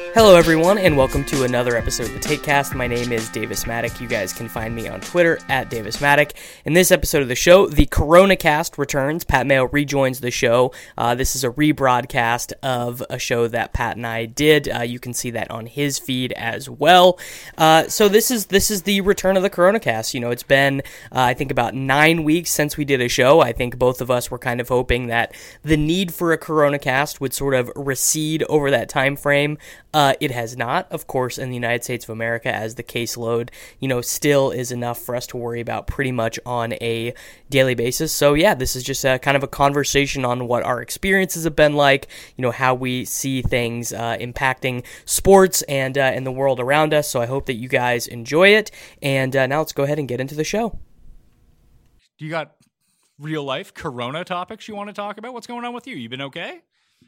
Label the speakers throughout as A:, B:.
A: Hello, everyone, and welcome to another episode of the TakeCast. My name is Davis Maddock. You guys can find me on Twitter at Davis Maddock. In this episode of the show, the CoronaCast returns. Pat Mayo rejoins the show. This is a rebroadcast of a show that Pat and I did. You can see that on his feed as well. So this is the return of the CoronaCast. You know, it's been I think about 9 weeks since we did a show. I think both of us were kind of hoping that the need for a CoronaCast would sort of recede over that time frame. It has not, of course, in the United States of America, as the caseload, still is enough for us to worry about pretty much on a daily basis. So yeah, this is just a kind of a conversation on what our experiences have been like, how we see things impacting sports and the world around us. So I hope that you guys enjoy it. And now let's go ahead and get into the show.
B: Do you got real life Corona topics you want to talk about? What's going on with you? You been okay?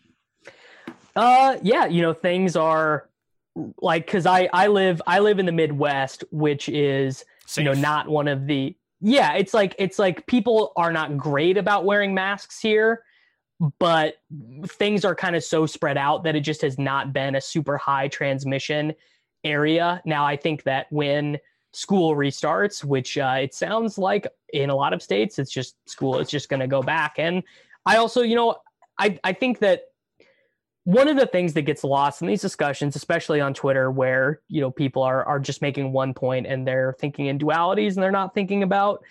A: Yeah, things are like, cause I live in the Midwest, which is,
B: Safe.
A: Not one of the, it's like people are not great about wearing masks here, but things are kind of so spread out that it just has not been a super high transmission area. Now, I think that when school restarts, which it sounds like in a lot of states, it's just school is just going to go back. And I also, I think that one of the things that gets lost in these discussions, especially on Twitter, where, people are just making one point and they're thinking in dualities and they're not thinking about,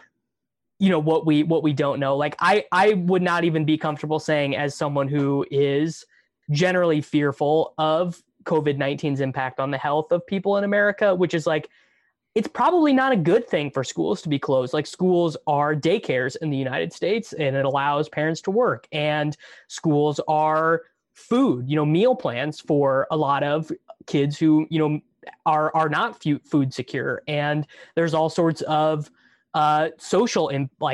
A: what we don't know. Like I would not even be comfortable saying, as someone who is generally fearful of COVID-19's impact on the health of people in America, which is like, it's probably not a good thing for schools to be closed. Like, schools are daycares in the United States, and it allows parents to work, and schools are food, meal plans for a lot of kids who, are not food secure. And there's all sorts of social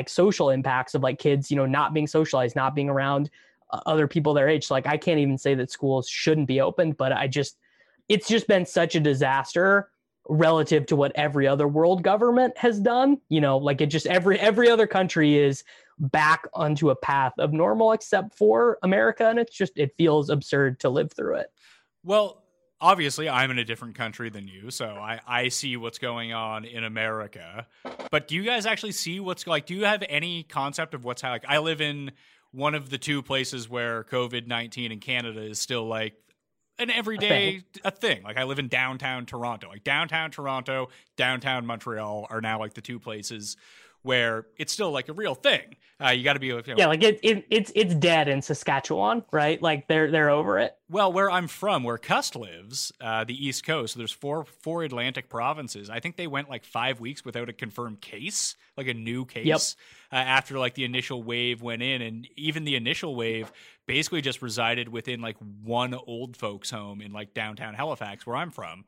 A: impacts of like kids, not being socialized, not being around other people their age. So like, I can't even say that schools shouldn't be open, but it's just been such a disaster relative to what every other world government has done. Like it just every other country is back onto a path of normal except for America, and it feels absurd to live through it.
B: Well, obviously I'm in a different country than you, so I see what's going on in America. But do you guys actually see do you have any concept of what's like? I live in one of the two places where COVID-19 in Canada is still like an everyday thing. Like, I live in downtown Toronto. Like, downtown Toronto, downtown Montreal are now like the two places where it's still like a real thing. You got to be,
A: yeah, like it's dead in Saskatchewan, right? Like they're over it.
B: Well, where I'm from, where Cust lives, the East Coast, so there's four Atlantic provinces. I think they went like 5 weeks without a confirmed case, like a new case.
A: Yep.
B: After like the initial wave went in, and even the initial wave basically just resided within like one old folks home in like downtown Halifax, where I'm from.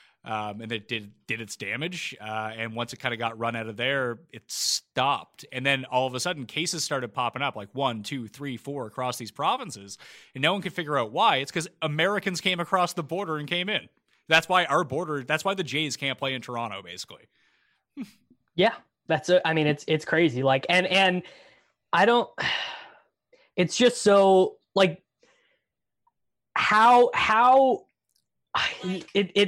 B: And it did its damage. And once it kind of got run out of there, it stopped. And then all of a sudden, cases started popping up, like 1, 2, 3, 4 across these provinces. And no one could figure out why. It's because Americans came across the border and came in. That's why that's why the Jays can't play in Toronto, basically.
A: Yeah, it's crazy. Like, and I don't, it's just so like, how, I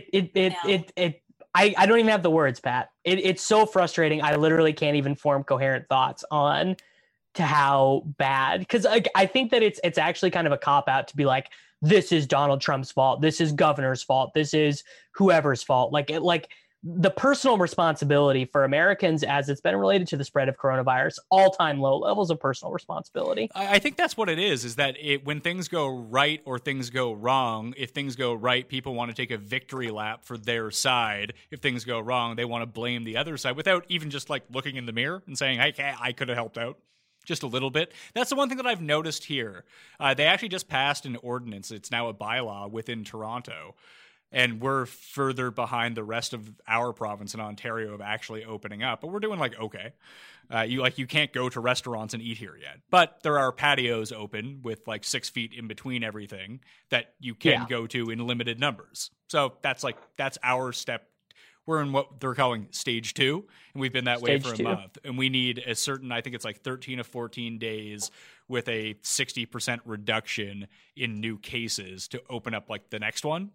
A: don't even have the words, Pat. It's so frustrating. I literally can't even form coherent thoughts on to how bad, because I think that it's actually kind of a cop out to be like, this is Donald Trump's fault, this is governor's fault, this is whoever's fault. Like the personal responsibility for Americans, as it's been related to the spread of coronavirus, all-time low levels of personal responsibility.
B: I think that's what it is that when things go right or things go wrong, if things go right, people want to take a victory lap for their side. If things go wrong, they want to blame the other side without even just like looking in the mirror and saying, hey, I could have helped out just a little bit. That's the one thing that I've noticed here. They actually just passed an ordinance. It's now a bylaw within Toronto. And we're further behind the rest of our province in Ontario of actually opening up. But we're doing like, okay. You can't go to restaurants and eat here yet. But there are patios open with like 6 feet in between everything that you can go to in limited numbers. So that's our step. We're in what they're calling stage 2, and we've been that way for a month. And we need a certain, I think it's like 13 to 14 days with a 60% reduction in new cases to open up like the next one.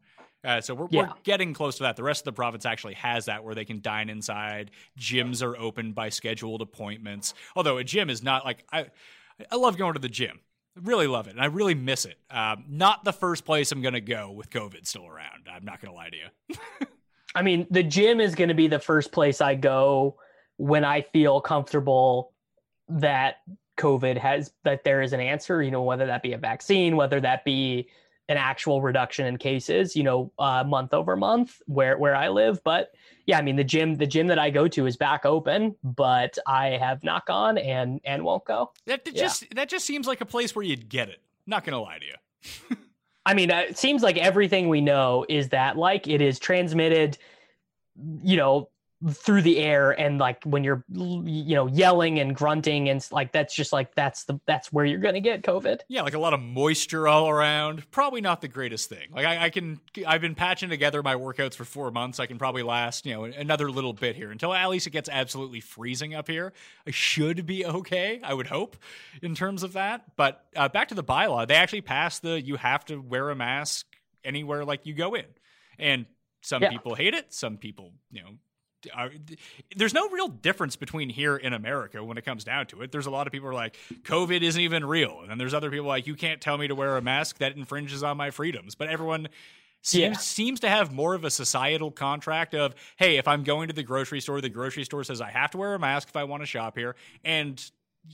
B: So we're getting close to that. The rest of the province actually has that where they can dine inside. Gyms are open by scheduled appointments. Although a gym is not like I love going to the gym. I really love it, and I really miss it. Not the first place I'm going to go with COVID still around. I'm not going to lie to you.
A: I mean, the gym is going to be the first place I go when I feel comfortable that that there is an answer, whether that be a vaccine, whether that be an actual reduction in cases, month over month where I live. But yeah, I mean, the gym that I go to is back open, but I have not gone and won't go.
B: That just seems like a place where you'd get it. Not going to lie to you.
A: I mean, it seems like everything we know is that like it is transmitted, through the air, and like when you're yelling and grunting and like that's just like that's where you're gonna get COVID.
B: Yeah, like a lot of moisture all around. Probably not the greatest thing. Like I've been patching together my workouts for 4 months. I can probably last another little bit here until at least it gets absolutely freezing up here. I should be okay, I would hope, in terms of that. But back to the bylaw, they actually passed you have to wear a mask anywhere like you go in, and some people hate it. Some people there's no real difference between here in America when it comes down to it. There's a lot of people who are like, COVID isn't even real. And then there's other people like, you can't tell me to wear a mask, that infringes on my freedoms. But everyone seems to have more of a societal contract of, hey, if I'm going to the grocery store says I have to wear a mask if I want to shop here. And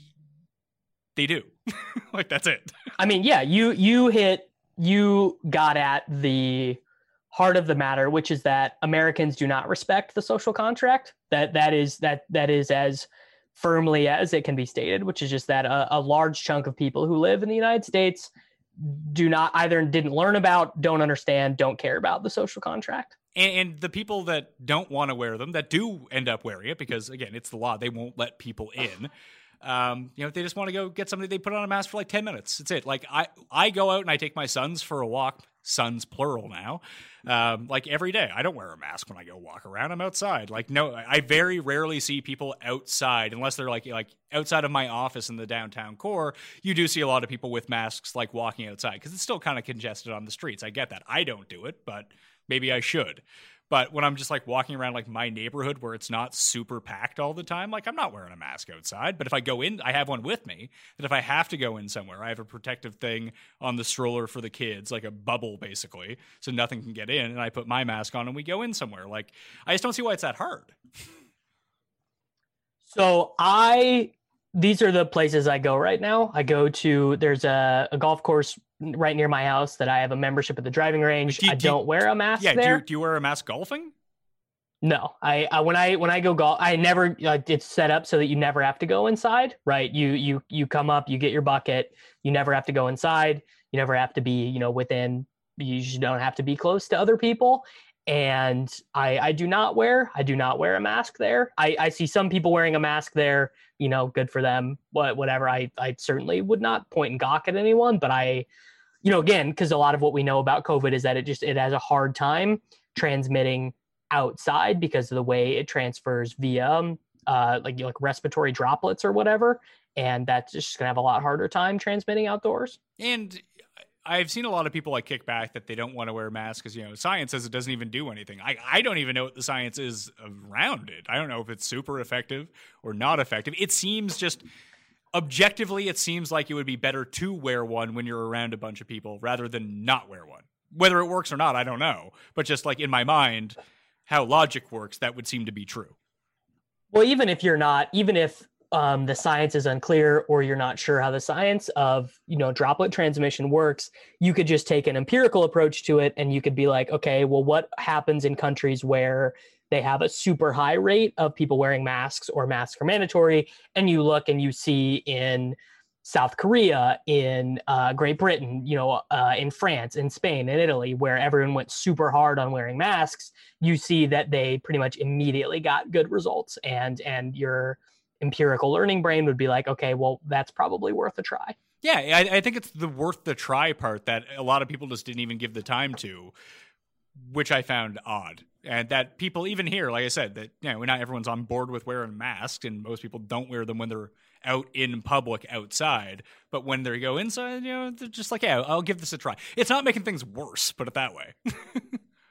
B: they do. Like, that's it.
A: I mean, yeah, you got at the heart of the matter, which is that Americans do not respect the social contract. That is as firmly as it can be stated, which is just that a large chunk of people who live in the United States didn't learn about, don't understand, don't care about the social contract.
B: And the people that don't want to wear them, that do end up wearing it, because again, it's the law, they won't let people in. If they just want to go get somebody, they put on a mask for like 10 minutes. That's it. Like I go out and I take my sons for a walk, sons plural now, like every day. I don't wear a mask when I go walk around. I'm outside. Like, no, I very rarely see people outside unless they're like outside of my office in the downtown core. You do see a lot of people with masks, like walking outside, because it's still kind of congested on the streets. I get that. I don't do it, but maybe I should. But when I'm just like walking around like my neighborhood where it's not super packed all the time, like I'm not wearing a mask outside. But if I go in, I have one with me, that if I have to go in somewhere, I have a protective thing on the stroller for the kids, like a bubble basically, so nothing can get in. And I put my mask on and we go in somewhere. Like, I just don't see why it's that hard.
A: So these are the places I go right now. I go to, there's a golf course right near my house that I have a membership at the driving range. I don't wear a mask there.
B: Do you wear a mask golfing?
A: No, when I go golf, I never, it's set up so that you never have to go inside, right? You come up, you get your bucket, you never have to go inside. You never have to be, within, you just don't have to be close to other people. And I do not wear a mask there. I see some people wearing a mask there, good for them, whatever. I certainly would not point and gawk at anyone, but again, because a lot of what we know about COVID is that it has a hard time transmitting outside because of the way it transfers via like respiratory droplets or whatever. And that's just gonna have a lot harder time transmitting outdoors.
B: And I've seen a lot of people like kick back that they don't want to wear masks because, science says it doesn't even do anything. I don't even know what the science is around it. I don't know if it's super effective or not effective. It seems just objectively, it seems like it would be better to wear one when you're around a bunch of people rather than not wear one. Whether it works or not, I don't know. But just like in my mind, how logic works, that would seem to be true.
A: Well, even if the science is unclear or you're not sure how the science of, droplet transmission works, you could just take an empirical approach to it. And you could be like, okay, well, what happens in countries where they have a super high rate of people wearing masks or masks are mandatory? And you look and you see in South Korea, in Great Britain, in France, in Spain, in Italy, where everyone went super hard on wearing masks, you see that they pretty much immediately got good results. And your empirical learning brain would be like, okay, well, that's probably worth a try.
B: Yeah, I think it's the worth the try part that a lot of people just didn't even give the time to, which I found odd. And that people, even here, like I said, that not everyone's on board with wearing masks, and most people don't wear them when they're out in public outside. But when they go inside, they're just like, yeah, I'll give this a try. It's not making things worse, put it that way.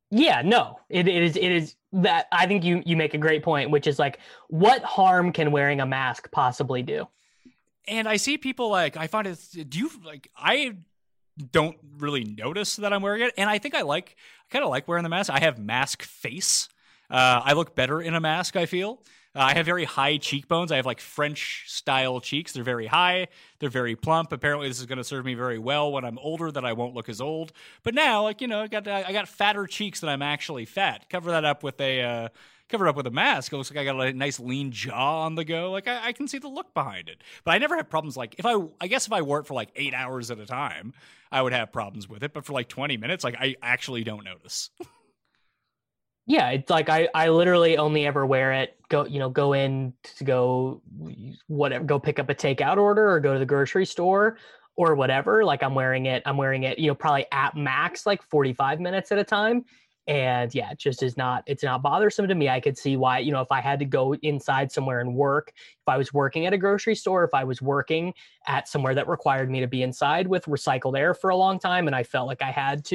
A: Yeah, no, it is that I think you make a great point, which is like, what harm can wearing a mask possibly do?
B: And I see people like, I find it, do you like, I don't really notice that I'm wearing it. And I think I kind of like wearing the mask. I have mask face. I look better in a mask, I feel. I have very high cheekbones. I have like French style cheeks. They're very high. They're very plump. Apparently, this is going to serve me very well when I'm older, that I won't look as old. But now, like, you know, I got fatter cheeks than I'm actually fat. Cover that up with a mask. It looks like I got a nice lean jaw on the go. Like I can see the look behind it. But I never have problems. Like I guess if I wore it for like 8 hours at a time, I would have problems with it. But for like 20 minutes, like I actually don't notice.
A: Yeah, it's like I literally only ever wear it go in to go whatever, go pick up a takeout order or go to the grocery store or whatever. Like I'm wearing it, probably at max like 45 minutes at a time. And yeah, it just it's not bothersome to me. I could see why, if I had to go inside somewhere and work, if I was working at a grocery store, if I was working at somewhere that required me to be inside with recycled air for a long time and I felt like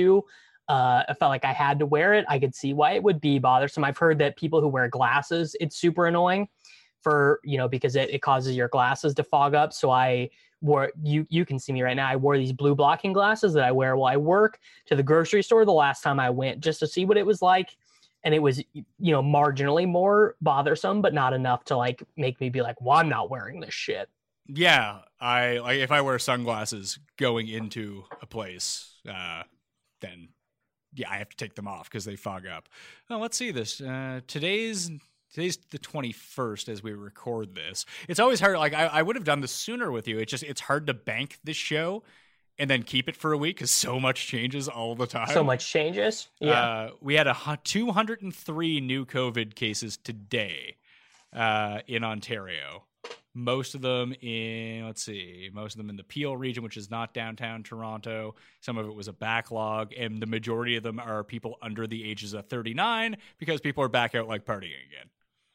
A: I felt like I had to wear it, I could see why it would be bothersome. I've heard that people who wear glasses, it's super annoying because it causes your glasses to fog up. So I wore, you can see me right now, I wore these blue blocking glasses that I wear while I work to the grocery store the last time I went, just to see what it was like. And it was, marginally more bothersome, but not enough to like make me be like, well, I'm not wearing this shit.
B: Yeah, I like if I wear sunglasses going into a place, then yeah, I have to take them off because they fog up. Oh, let's see this. Today's the 21st as we record this. It's always hard. Like I would have done this sooner with you. It's hard to bank this show and then keep it for a week because so much changes all the time.
A: So much changes. Yeah.
B: We had 203 new COVID cases today in Ontario. Most of them in the Peel region, which is not downtown Toronto. Some of it was a backlog, and the majority of them are people under the ages of 39 because people are back out like partying again.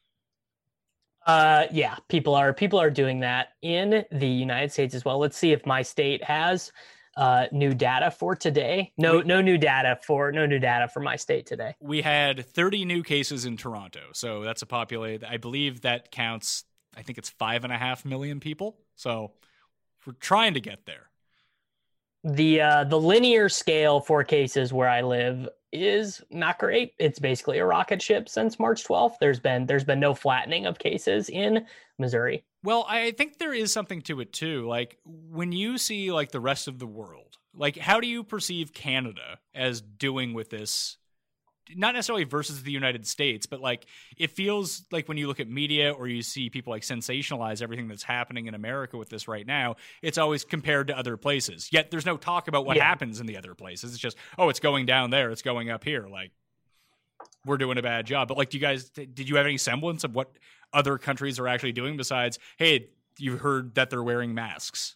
A: Yeah, people are doing that in the United States as well. Let's see if my state has new data for today. No new data for my state today.
B: We had 30 new cases in Toronto, so that's a populated. I believe that counts. I think it's 5.5 million people. So we're trying to get there.
A: The linear scale for cases where I live is not great. It's basically a rocket ship since March 12th. There's been no flattening of cases in Missouri.
B: Well, I think there is something to it too. Like when you see like the rest of the world, like how do you perceive Canada as doing with this? Not necessarily versus the United States, but like it feels like when you look at media or you see people like sensationalize everything that's happening in America with this right now, it's always compared to other places. Yet there's no talk about what happens in the other places. It's just, oh, it's going down there, it's going up here. Like we're doing a bad job. But like, did you have any semblance of what other countries are actually doing besides, hey, you've heard that they're wearing masks?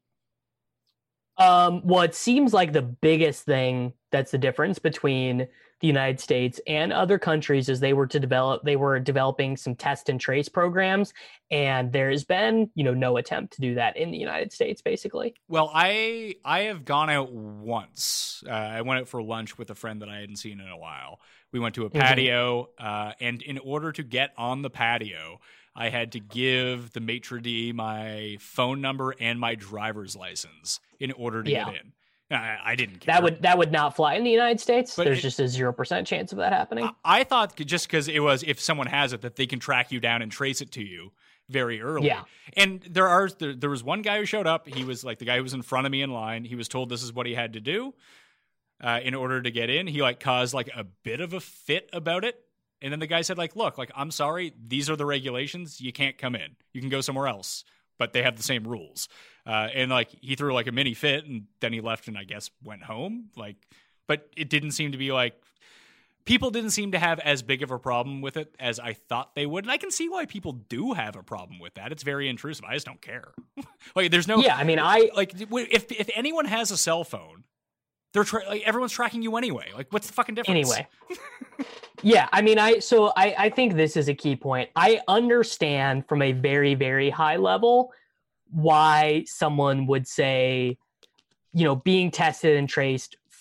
A: Well, it seems like the biggest thing that's the difference between the United States and other countries is they were developing some test and trace programs, and there's been, no attempt to do that in the United States, basically.
B: Well, I have gone out once. I went out for lunch with a friend that I hadn't seen in a while. We went to a patio, and in order to get on the patio, I had to give the maitre d' my phone number and my driver's license in order to get in. I didn't care.
A: That would not fly in the United States. But there's just a 0% chance of that happening.
B: I thought just because it was, if someone has it, that they can track you down and trace it to you very early. Yeah. And there was one guy who showed up. He was like the guy who was in front of me in line. He was told this is what he had to do in order to get in. He like caused like a bit of a fit about it. And then the guy said, like, look, like, I'm sorry, these are the regulations. You can't come in. You can go somewhere else, but they have the same rules. And like, he threw like a mini fit and then he left and I guess went home. Like, but it didn't seem to be like, people didn't seem to have as big of a problem with it as I thought they would. And I can see why people do have a problem with that. It's very intrusive. I just don't care. Like, there's no,
A: yeah, I mean,
B: if anyone has a cell phone, like, everyone's tracking you anyway. Like, what's the fucking difference?
A: Anyway. Yeah, I mean, I think this is a key point. I understand from a very, very high level why someone would say, being tested and traced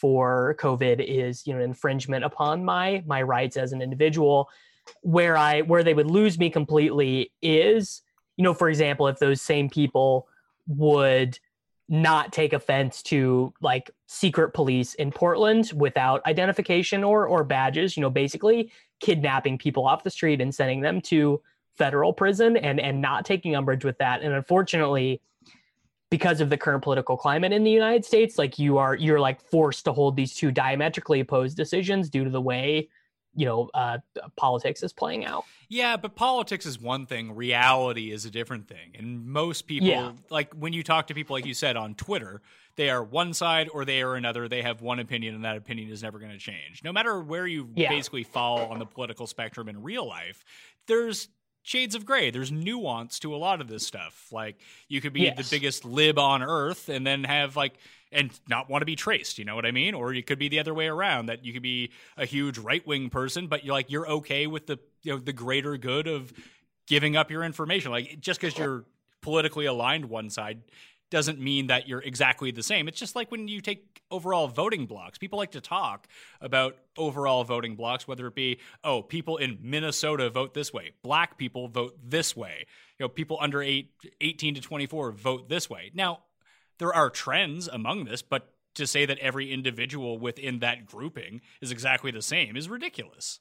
A: for COVID is, an infringement upon my rights as an individual. Where they would lose me completely is, for example, if those same people would not take offense to like secret police in Portland without identification or badges, basically kidnapping people off the street and sending them to federal prison and not taking umbrage with that. And unfortunately, because of the current political climate in the United States, like you're like forced to hold these two diametrically opposed decisions due to the way politics is playing out.
B: Yeah, but politics is one thing, reality is a different thing. And most people, like when you talk to people, like you said, on Twitter, they are one side or they are another. They have one opinion, and that opinion is never going to change. No matter where you basically fall on the political spectrum in real life, there's shades of gray. There's nuance to a lot of this stuff. Like you could be the biggest lib on earth and then have and not want to be traced, you know what I mean? Or it could be the other way around, that you could be a huge right-wing person, but you're okay with the the greater good of giving up your information. Like just because you're politically aligned one side doesn't mean that you're exactly the same. It's just like when you take overall voting blocks. People like to talk about overall voting blocks, whether it be, people in Minnesota vote this way, black people vote this way, people under 18 to 24 vote this way. Now, there are trends among this, but to say that every individual within that grouping is exactly the same is ridiculous.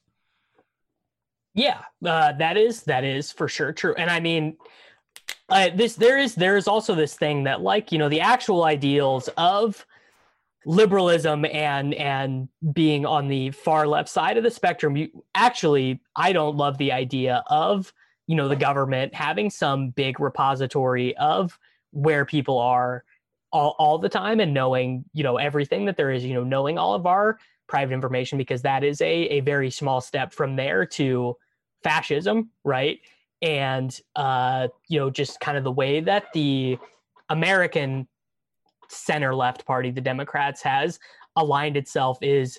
A: Yeah, that is for sure true. And I mean, there is also this thing that the actual ideals of liberalism and being on the far left side of the spectrum, I don't love the idea of, the government having some big repository of where people are all the time and knowing, everything that there is, knowing all of our private information, because that is a very small step from there to fascism, right? And, just kind of the way that the American center-left party, the Democrats, has aligned itself is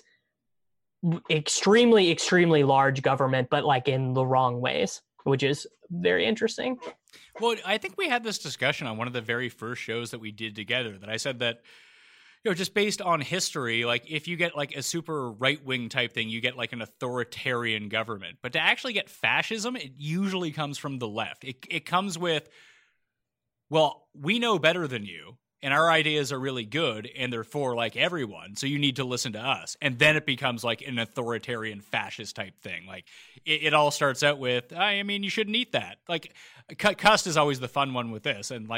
A: extremely, extremely large government, but in the wrong ways, which is very interesting.
B: Well, I think we had this discussion on one of the very first shows that we did together, that I said that, just based on history, if you get a super right-wing type thing, you get an authoritarian government. But to actually get fascism, it usually comes from the left. It comes with, well, we know better than you, and our ideas are really good, and they're for everyone, so you need to listen to us. And then it becomes an authoritarian fascist type thing. It all starts out with, I mean, you shouldn't eat that. Cust is always the fun one with this, and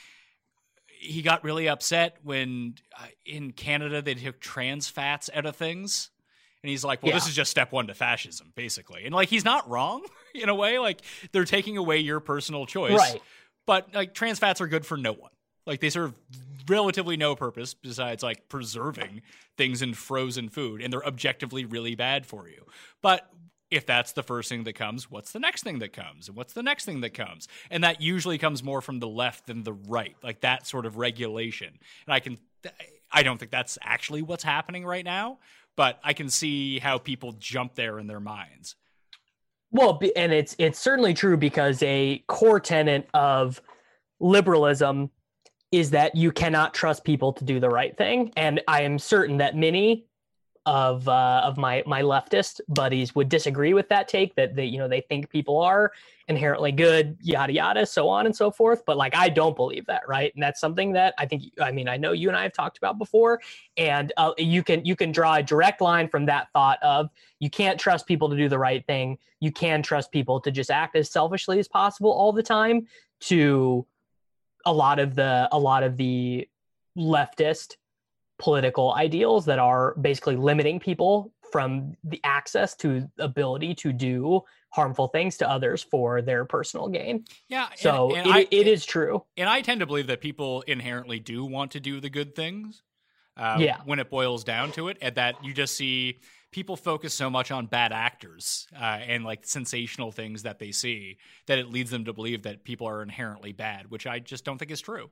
B: he got really upset when in Canada they took trans fats out of things. And he's like, well, this is just step one to fascism, basically. And he's not wrong in a way. They're taking away your personal choice.
A: Right.
B: But trans fats are good for no one. They serve relatively no purpose besides preserving things in frozen food. And they're objectively really bad for you. But if that's the first thing that comes, what's the next thing that comes? And what's the next thing that comes? And that usually comes more from the left than the right, that sort of regulation. And I don't think that's actually what's happening right now, but I can see how people jump there in their minds.
A: Well, and it's certainly true, because a core tenet of liberalism is that you cannot trust people to do the right thing. And I am certain that many of my leftist buddies would disagree with that take, that they think people are inherently good, yada yada, so on and so forth. But I don't believe that, right? And that's something that I know you and I have talked about before. And you can draw a direct line from that thought of, you can't trust people to do the right thing. You can trust people to just act as selfishly as possible all the time, to a lot of the leftist political ideals that are basically limiting people from the access to ability to do harmful things to others for their personal gain.
B: Yeah.
A: So it is true.
B: And I tend to believe that people inherently do want to do the good things. When it boils down to it, and that you just see people focus so much on bad actors and sensational things that they see, that it leads them to believe that people are inherently bad, which I just don't think is true.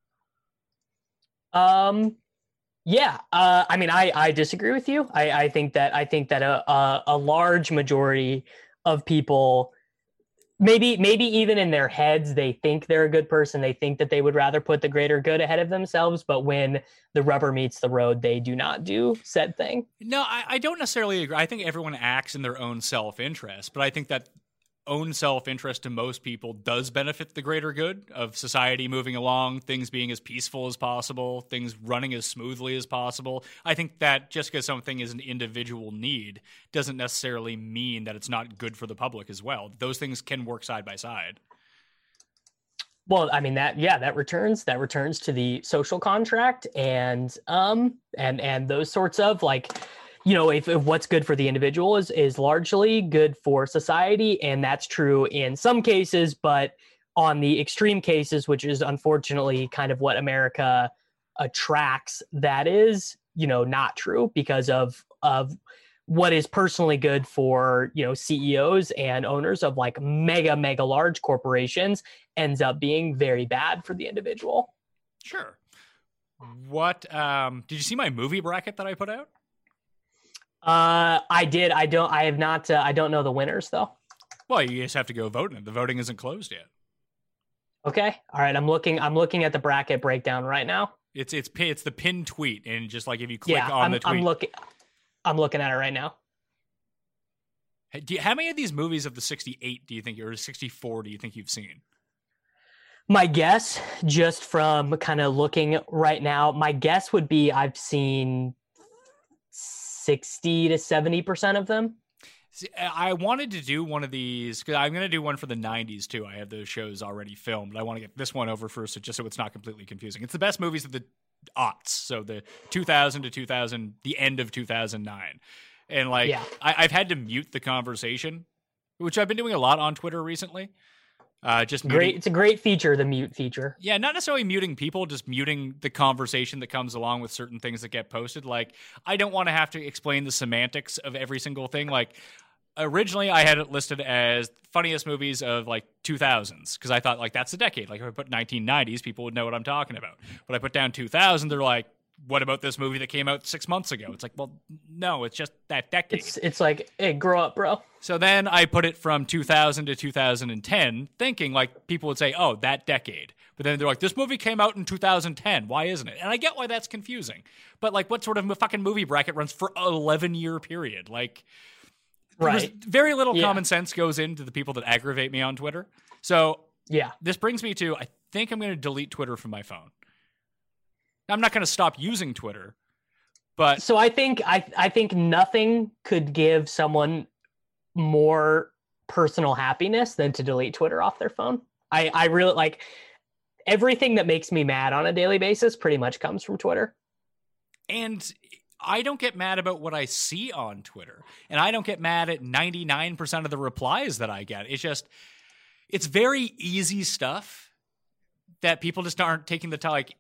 A: Yeah, I disagree with you. I think that a large majority of people maybe even in their heads they think they're a good person, they think that they would rather put the greater good ahead of themselves, but when the rubber meets the road they do not do said thing.
B: No, I don't necessarily agree. I think everyone acts in their own self-interest, but I think that own self-interest to most people does benefit the greater good of society moving along, things being as peaceful as possible, things running as smoothly as possible. I think that just because something is an individual need doesn't necessarily mean that it's not good for the public as well. Those things can work side by side.
A: Well, I mean that returns to the social contract and those sorts of like, if what's good for the individual is largely good for society, and that's true in some cases, but on the extreme cases, which is unfortunately kind of what America attracts, that is, not true because of what is personally good for, CEOs and owners of like mega large corporations ends up being very bad for the individual.
B: Sure. What did you see my movie bracket that I put out?
A: I did. I have not. I don't know the winners though.
B: Well, you just have to go vote in it. The voting isn't closed yet.
A: Okay. All right. I'm looking at the bracket breakdown right now.
B: It's the pinned tweet, and just like if you click on the tweet,
A: I'm looking at it right now.
B: How many of these movies of the 68 do you think, or 64 do you think you've seen?
A: My guess, just from kind of looking right now, my guess would be I've seen 60 to 70% of them.
B: See, I wanted to do one of these because I'm going to do one for the 90s too. I have those shows already filmed. I want to get this one over first, just so it's not completely confusing. It's the best movies of the aughts, so the 2000 to 2000, the end of 2009. And I've had to mute the conversation, which I've been doing a lot on Twitter recently. Just muting.
A: It's a great feature, the mute feature.
B: Yeah, not necessarily muting people, just muting the conversation that comes along with certain things that get posted. Like, I don't want to have to explain the semantics of every single thing. Like, originally I had it listed as funniest movies of like 2000s because I thought like that's the decade. Like if I put 1990s, people would know what I'm talking about. But I put down 2000, they're like, what about this movie that came out 6 months ago? It's like, well, no, it's just that decade.
A: It's like, hey, grow up, bro.
B: So then I put it from 2000 to 2010, thinking like people would say, oh, that decade. But then they're like, this movie came out in 2010. Why isn't it? And I get why that's confusing. But like, what sort of fucking movie bracket runs for an 11-year period? Like,
A: right.
B: Very little common sense goes into the people that aggravate me on Twitter. So
A: yeah,
B: this brings me to, I think I'm going to delete Twitter from my phone. I'm not going to stop using Twitter, but
A: so I think nothing could give someone more personal happiness than to delete Twitter off their phone. I really like everything that makes me mad on a daily basis pretty much comes from Twitter.
B: And I don't get mad about what I see on Twitter, and I don't get mad at 99% of the replies that I get. It's just, it's very easy stuff that people just aren't taking the time. Like,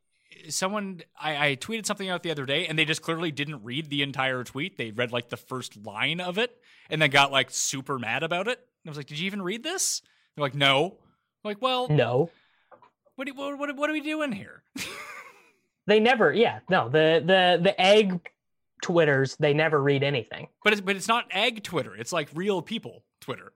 B: I tweeted something out the other day, and they just clearly didn't read the entire tweet. They read like the first line of it, and then got like super mad about it. And I was like, "Did you even read this?" They're like, "No." I'm like, well,
A: no.
B: What are we doing here?
A: They never. Yeah, no. The egg Twitters, they never read anything.
B: But it's not egg Twitter. It's like real people Twitter.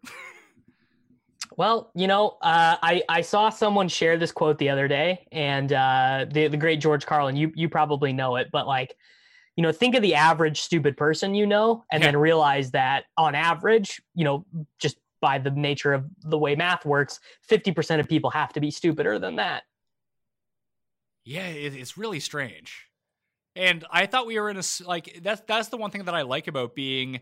A: Well, I saw someone share this quote the other day, and the great George Carlin, you probably know it, but like, think of the average stupid person, and then realize that on average, just by the nature of the way math works, 50% of people have to be stupider than that.
B: Yeah, it's really strange. And I thought we were in that's the one thing that I like about being.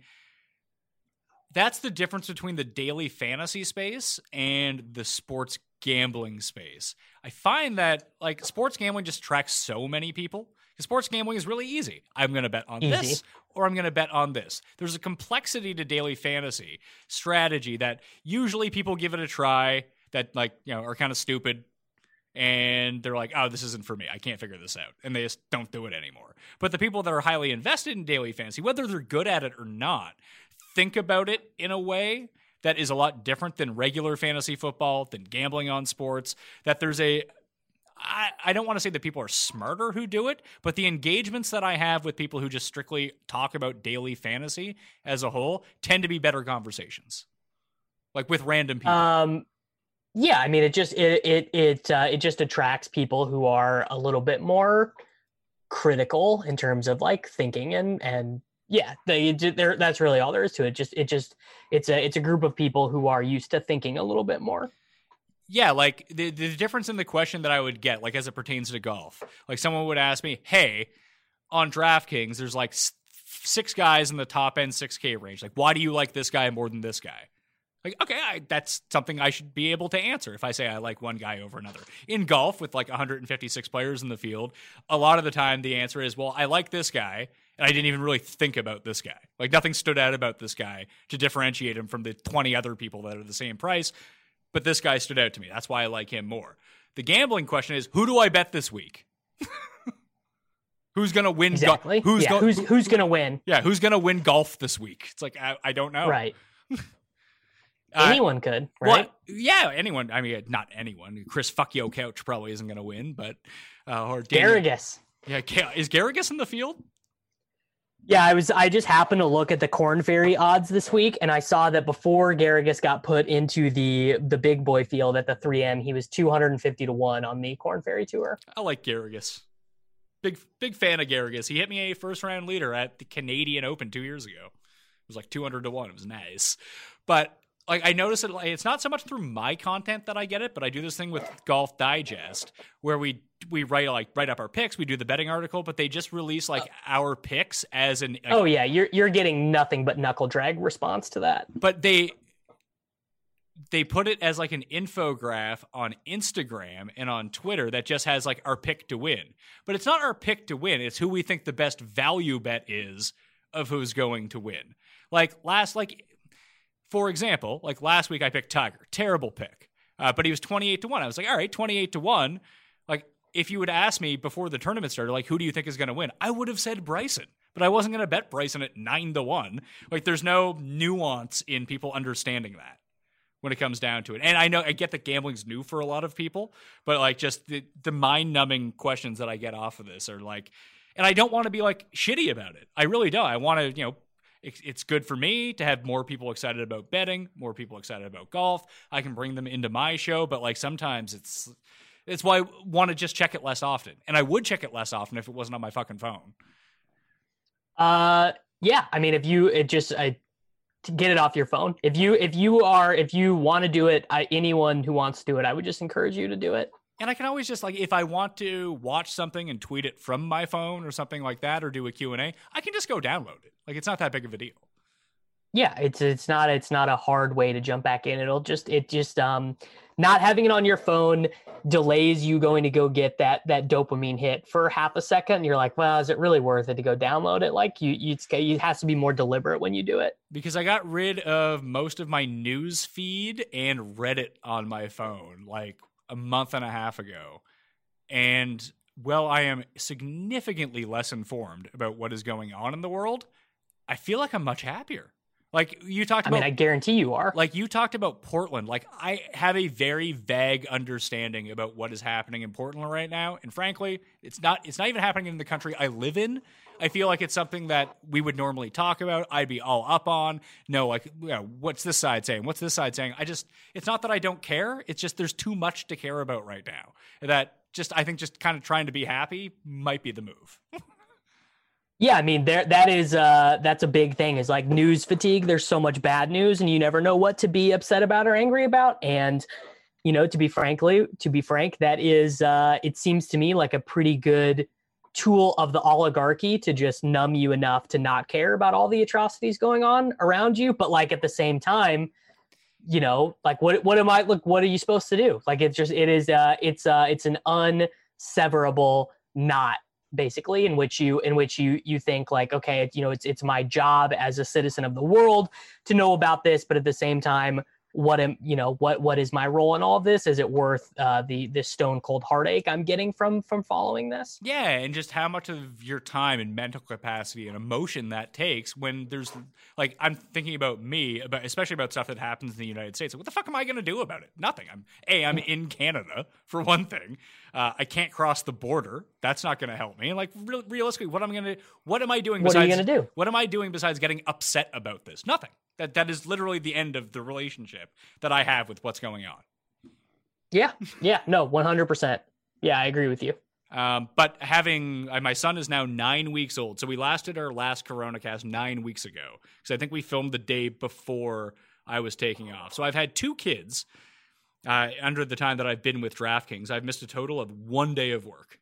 B: That's the difference between the daily fantasy space and the sports gambling space. I find that like sports gambling just tracks so many people. Because sports gambling is really easy. I'm going to bet on this or I'm going to bet on this. There's a complexity to daily fantasy strategy that usually people give it a try that are kind of stupid. And they're like, oh, this isn't for me. I can't figure this out. And they just don't do it anymore. But the people that are highly invested in daily fantasy, whether they're good at it or not, think about it in a way that is a lot different than regular fantasy football, than gambling on sports, that there's I don't want to say that people are smarter who do it, but the engagements that I have with people who just strictly talk about daily fantasy as a whole tend to be better conversations. Like with random people.
A: Yeah, I mean, it just attracts people who are a little bit more critical in terms of like thinking and yeah, that's really all there is to it. It's a group of people who are used to thinking a little bit more.
B: Yeah, like the difference in the question that I would get, like as it pertains to golf, like someone would ask me, "Hey, on DraftKings, there's like six guys in the top end 6K range. Like, why do you like this guy more than this guy?" Like, okay, that's something I should be able to answer if I say I like one guy over another. In golf, with like 156 players in the field, a lot of the time the answer is, well, I like this guy, and I didn't even really think about this guy. Like, nothing stood out about this guy to differentiate him from the 20 other people that are the same price, but this guy stood out to me. That's why I like him more. The gambling question is, who do I bet this week? Who's going to win?
A: Exactly. Who's going to win?
B: Yeah, who's going to win golf this week? It's like, I don't know.
A: Right. Anyone could, right?
B: Well, yeah, anyone. I mean, not anyone. Chris Fuck Yo Couch probably isn't going to win, but or
A: Garrigus.
B: Yeah, is Garrigus in the field?
A: Yeah, I just happened to look at the Corn Ferry odds this week, and I saw that before Garrigus got put into the big boy field at the 3M, he was 250-1 on the Corn Ferry Tour.
B: I like Garrigus. Big fan of Garrigus. He hit me a first round leader at the Canadian Open 2 years ago. It was like 200-1. It was nice, but. Like I notice it, it's not so much through my content that I get it, but I do this thing with Golf Digest where we write up our picks. We do the betting article, but they just release like our picks as an.
A: Oh yeah, you're getting nothing but knuckle drag response to that.
B: But they put it as like an infograph on Instagram and on Twitter that just has like our pick to win. But it's not our pick to win. It's who we think the best value bet is of who's going to win. For example, like last week I picked Tiger. Terrible pick. But he was 28-1. I was like, all right, 28-1. Like, if you would ask me before the tournament started, like, who do you think is going to win? I would have said Bryson. But I wasn't going to bet Bryson at 9-1. Like, there's no nuance in people understanding that when it comes down to it. And I get that gambling's new for a lot of people, but like just the mind-numbing questions that I get off of this are like, and I don't want to be like shitty about it. I really don't. I want to, it's good for me to have more people excited about betting, more people excited about golf. I can bring them into my show, but like sometimes it's why I want to just check it less often. And I would check it less often if it wasn't on my fucking phone.
A: Yeah. I mean, to get it off your phone. If you want to do it, anyone who wants to do it, I would just encourage you to do it.
B: And I can always just, like, if I want to watch something and tweet it from my phone or something like that, or do a Q&A, I can just go download it. Like, it's not that big of a deal.
A: Yeah, it's not a hard way to jump back in. Not having it on your phone delays you going to go get that dopamine hit for half a second. And you're like, well, is it really worth it to go download it? Like it has to be more deliberate when you do it.
B: Because I got rid of most of my news feed and Reddit on my phone, like a month and a half ago. And well, I am significantly less informed about what is going on in the world. I feel like I'm much happier. Like you talked about,
A: I guarantee you are.
B: Like you talked about Portland. Like I have a very vague understanding about what is happening in Portland right now. And frankly, it's not even happening in the country I live in. I feel like it's something that we would normally talk about. I'd be all up on. No, like, what's this side saying? What's this side saying? It's not that I don't care. It's just there's too much to care about right now. I think just kind of trying to be happy might be the move.
A: Yeah, I mean, that's a big thing is like news fatigue. There's so much bad news and you never know what to be upset about or angry about. And, to be frank, that is, it seems to me like a pretty good tool of the oligarchy to just numb you enough to not care about all the atrocities going on around you. But like at the same time, like what are you supposed to do? Like it's an unseverable knot, basically, in which you think like, okay, it's my job as a citizen of the world to know about this, but at the same time, what is my role in all of this? Is it worth the stone cold heartache I'm getting from following this?
B: Yeah, and just how much of your time and mental capacity and emotion that takes when there's like I'm thinking about especially about stuff that happens in the United States. What the fuck am I going to do about it? Nothing. I'm in Canada for one thing. I can't cross the border. That's not going to help me. And like realistically, what am I doing?
A: What are you going to do?
B: What am I doing besides getting upset about this? Nothing. That is literally the end of the relationship that I have with what's going on.
A: Yeah, no, 100%. Yeah, I agree with you.
B: But having my son is now 9 weeks old, so we lasted our last Corona cast 9 weeks ago because I think we filmed the day before I was taking off. So I've had 2 kids under the time that I've been with DraftKings. I've missed a total of 1 day of work.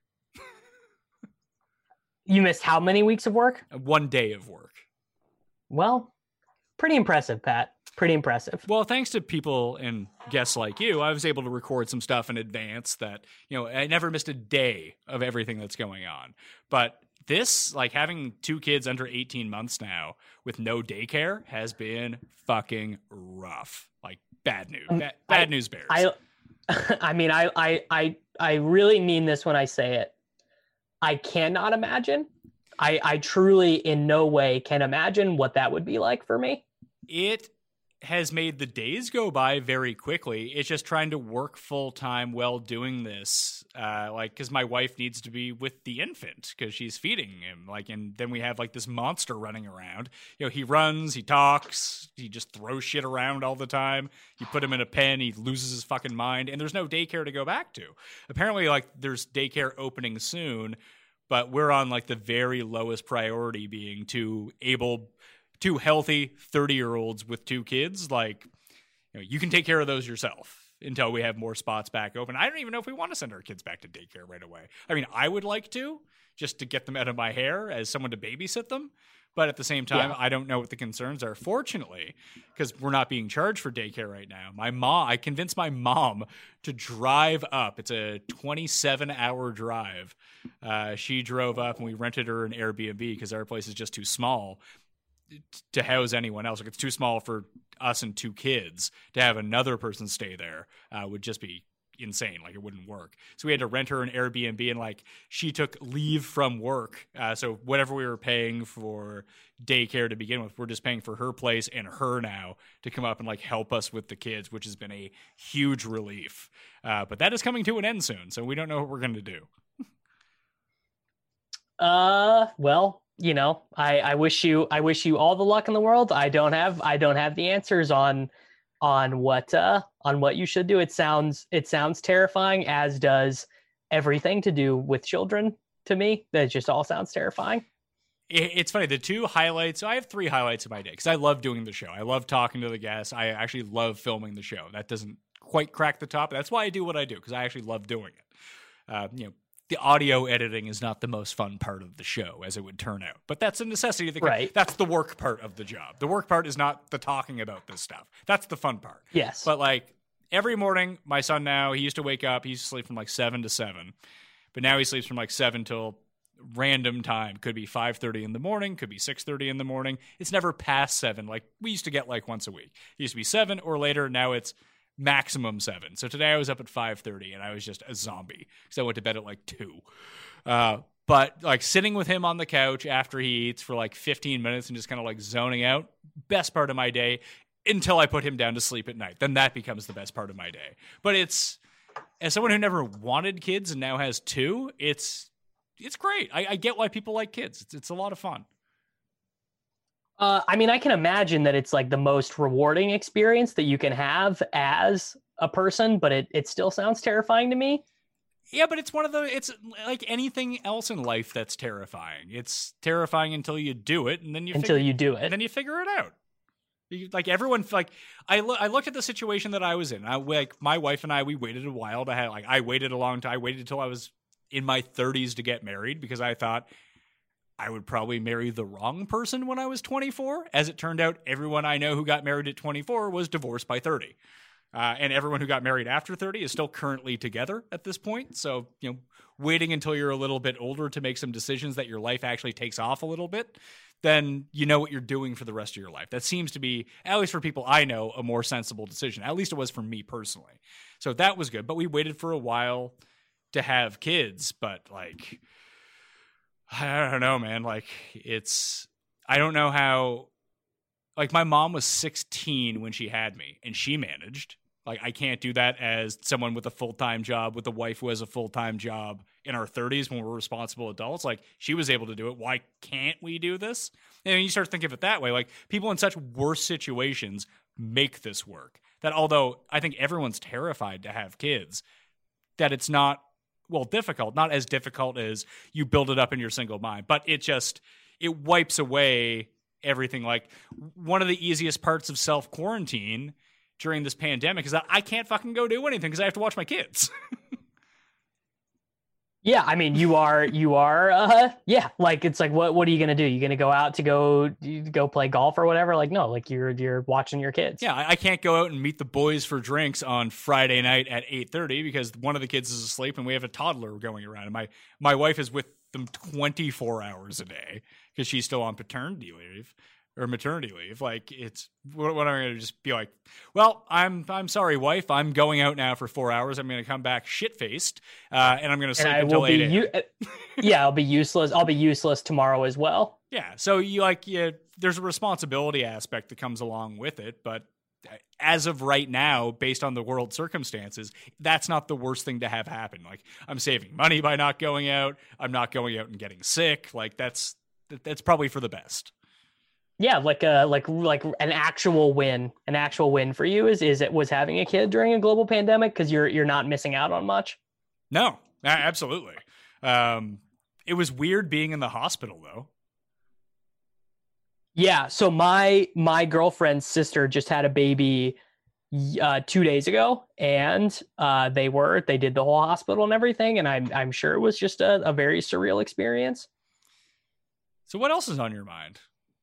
A: You missed how many weeks of work?
B: 1 day of work.
A: Well, pretty impressive, Pat. Pretty impressive.
B: Well, thanks to people and guests like you, I was able to record some stuff in advance that, I never missed a day of everything that's going on. But this, like having 2 kids under 18 months now with no daycare has been fucking rough. Like bad news. Bad news bears.
A: I mean, I really mean this when I say it. I cannot imagine. I truly in no way can imagine what that would be like for me.
B: It has made the days go by very quickly. It's just trying to work full time while doing this. Because my wife needs to be with the infant because she's feeding him. And then we have this monster running around. He runs, he talks, he just throws shit around all the time. You put him in a pen, he loses his fucking mind, and there's no daycare to go back to. Apparently, there's daycare opening soon, but we're on the very lowest priority being two healthy 30-year-olds with 2 kids. You can take care of those yourself until we have more spots back open. I don't even know if we want to send our kids back to daycare right away. I mean, I would like to, just to get them out of my hair as someone to babysit them. But at the same time, I don't know what the concerns are. Fortunately, because we're not being charged for daycare right now, I convinced my mom to drive up. It's a 27-hour drive. She drove up and we rented her an Airbnb because our place is just too small to house anyone else. It's too small for us and 2 kids. To have another person stay there would just be insane. It wouldn't work. So we had to rent her an Airbnb, and she took leave from work. So whatever we were paying for daycare to begin with, we're just paying for her place and her now to come up and help us with the kids, which has been a huge relief. But that is coming to an end soon, so we don't know what we're going to do.
A: Well, I wish you all the luck in the world. I don't have the answers on what you should do. It sounds terrifying, as does everything to do with children to me. That just all sounds terrifying.
B: It's funny. The 2 highlights, so I have 3 highlights of my day because I love doing the show. I love talking to the guests. I actually love filming the show. That doesn't quite crack the top. That's why I do what I do, because I actually love doing it. The audio editing is not the most fun part of the show, as it would turn out. But that's a necessity.
A: Right.
B: That's the work part of the job. The work part is not the talking about this stuff. That's the fun part.
A: Yes.
B: But every morning, my son now, he used to wake up, he used to sleep from 7 to 7. But now he sleeps from 7 till random time. Could be 5:30 in the morning, could be 6:30 in the morning. It's never past 7. We used to get once a week. It used to be 7 or later. Now it's maximum 7. So today I was up at 5:30 and I was just a zombie because I went to bed at 2. But sitting with him on the couch after he eats for 15 minutes and just kind of zoning out, best part of my day until I put him down to sleep at night. Then that becomes the best part of my day. But it's, as someone who never wanted kids and now has 2, it's great. I get why people like kids. It's a lot of fun.
A: I mean, I can imagine that it's the most rewarding experience that you can have as a person, but it still sounds terrifying to me.
B: Yeah, but it's like anything else in life that's terrifying. It's terrifying until you do it, and then you figure it out. Everyone, I looked at the situation that I was in. My wife and I, we waited a while to have, I waited a long time. I waited until I was in my 30s to get married because I thought I would probably marry the wrong person when I was 24. As it turned out, everyone I know who got married at 24 was divorced by 30. And everyone who got married after 30 is still currently together at this point. So, waiting until you're a little bit older to make some decisions that your life actually takes off a little bit, then you know what you're doing for the rest of your life. That seems to be, at least for people I know, a more sensible decision. At least it was for me personally. So that was good. But we waited for a while to have kids. But I don't know, man. I don't know how, my mom was 16 when she had me and she managed. I can't do that as someone with a full-time job, with a wife who has a full-time job in our 30s when we're responsible adults. She was able to do it. Why can't we do this? And you start thinking of it that way. People in such worse situations make this work. that although I think everyone's terrified to have kids, that it's not, well, difficult, not as difficult as you build it up in your single mind, but it wipes away everything. Like, one of the easiest parts of self-quarantine during this pandemic is that I can't fucking go do anything because I have to watch my kids.
A: Yeah, I mean, you are, yeah, like, it's like, what are you going to do? You going to go out to go play golf or whatever? Like, no, like you're watching your kids.
B: Yeah, I can't go out and meet the boys for drinks on Friday night at 8:30 because one of the kids is asleep and we have a toddler going around. And my wife is with them 24 hours a day because she's still on paternity leave or maternity leave. Like, it's what am I going to just be like, well, I'm sorry, wife, I'm going out now for 4 hours. I'm going to come back shit-faced and I'm going to sleep until 8 a.m.
A: Yeah, I'll be useless. I'll be useless tomorrow as well.
B: Yeah, so there's a responsibility aspect that comes along with it, but as of right now, based on the world circumstances, that's not the worst thing to have happen. Like, I'm saving money by not going out. I'm not going out and getting sick. Like, that's probably for the best.
A: Yeah, like an actual win for you was having a kid during a global pandemic because you're not missing out on much.
B: No, absolutely. It was weird being in the hospital though.
A: Yeah, so my girlfriend's sister just had a baby 2 days ago, and they did the whole hospital and everything, and I'm sure it was just a very surreal experience.
B: So what else is on your mind?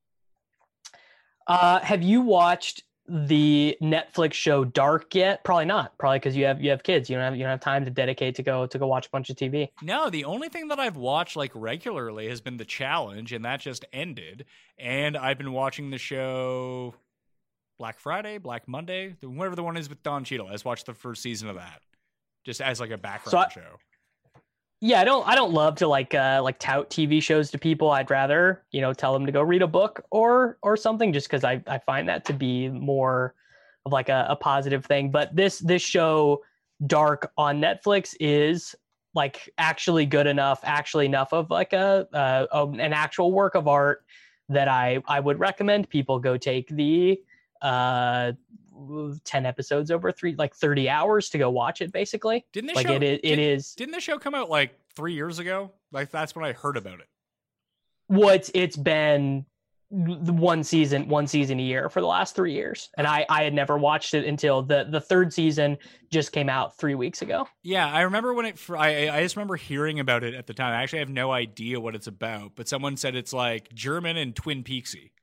A: Have you watched the Netflix show Dark yet? Probably not. Probably because you have kids. You don't have time to dedicate to go watch a bunch of TV.
B: No, the only thing that I've watched like regularly has been The Challenge, and that just ended. And I've been watching the show Black Friday, Black Monday, whatever the one is with Don Cheadle. I just watched the first season of that, just as like a background show.
A: Yeah, I don't love to like tout TV shows to people. I'd rather, tell them to go read a book or something, just because I find that to be more of like a positive thing. But this show Dark on Netflix is like actually good enough, actually enough of like an actual work of art that I would recommend people go take the 10 episodes over 30 hours to go watch it, basically.
B: Didn't the show come out like 3 years ago? Like, that's when I heard about it.
A: Well, it's been one season a year for the last 3 years, and I had never watched it until the third season just came out 3 weeks ago.
B: Yeah, I remember when I just remember hearing about it at the time. I actually have no idea what it's about, but someone said it's like German and Twin Peaksy.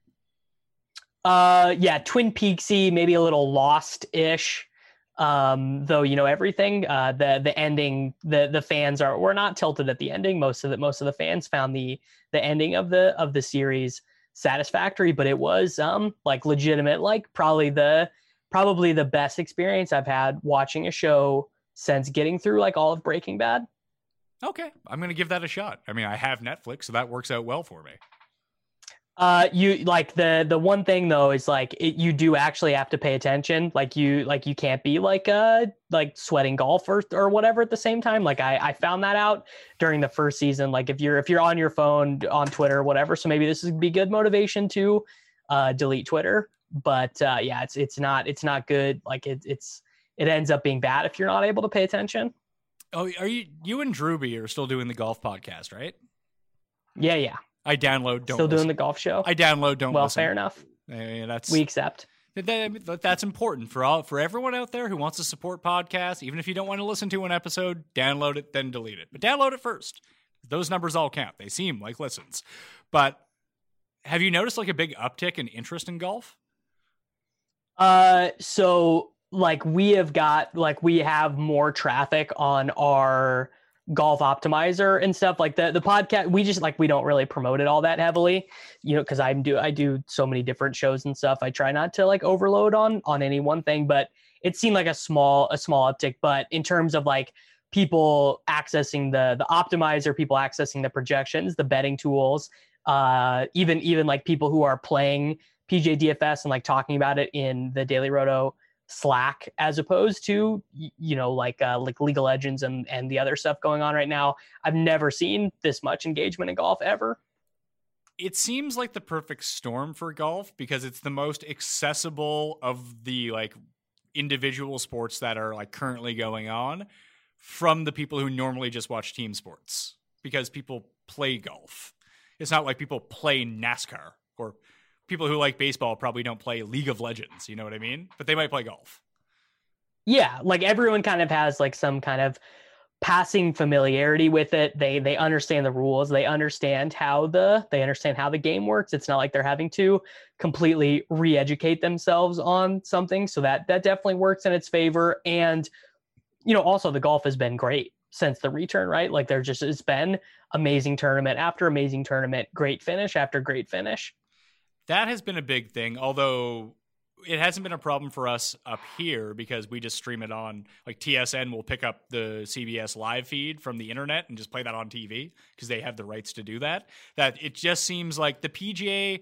A: Yeah, Twin Peaksy, maybe a little Lost-ish. Though, everything, the ending, the fans were not tilted at the ending. Most of the fans found the ending of the series satisfactory, but it was, like legitimate, like probably the best experience I've had watching a show since getting through like all of Breaking Bad.
B: Okay. I'm going to give that a shot. I mean, I have Netflix, so that works out well for me.
A: You like the one thing though is like you do actually have to pay attention. Like you can't be like sweating golf or whatever at the same time. Like I found that out during the first season. Like if you're on your phone, on Twitter, whatever. So maybe this would be good motivation to delete Twitter. But yeah, it's not good. Like it ends up being bad if you're not able to pay attention.
B: Oh, are you and Drewby are still doing the golf podcast, right?
A: Yeah.
B: I download, don't
A: still
B: listen.
A: Doing the golf show.
B: I download, don't
A: well,
B: listen.
A: Fair enough.
B: We
A: accept.
B: That's important for everyone out there who wants to support podcasts. Even if you don't want to listen to an episode, download it, then delete it. But download it first. Those numbers all count. They seem like listens. But have you noticed like a big uptick in interest in golf?
A: So like we have more traffic on our golf optimizer and stuff like the podcast. We just we don't really promote it all that heavily, because I do so many different shows and stuff. I try not to like overload on any one thing, but it seemed like a small uptick. But in terms of like people accessing the optimizer, people accessing the projections, the betting tools, even like people who are playing PGA DFS and like talking about it in the Daily Roto Slack, as opposed to like League of Legends and the other stuff going on right now. I've never seen this much engagement in golf ever.
B: It seems like the perfect storm for golf because it's the most accessible of the like individual sports that are like currently going on from the people who normally just watch team sports, because people play golf. It's not like people play NASCAR, or people who like baseball probably don't play League of Legends. You know what I mean? But they might play golf.
A: Yeah, like everyone kind of has like some kind of passing familiarity with it. They understand the rules. They understand how the game works. It's not like they're having to completely re-educate themselves on something. So that definitely works in its favor. And also the golf has been great since the return, right? Like it's been amazing tournament after amazing tournament, great finish after great finish.
B: That has been a big thing, although it hasn't been a problem for us up here because we just stream it on, like TSN will pick up the CBS live feed from the internet and just play that on TV because they have the rights to do that. That it just seems like the PGA,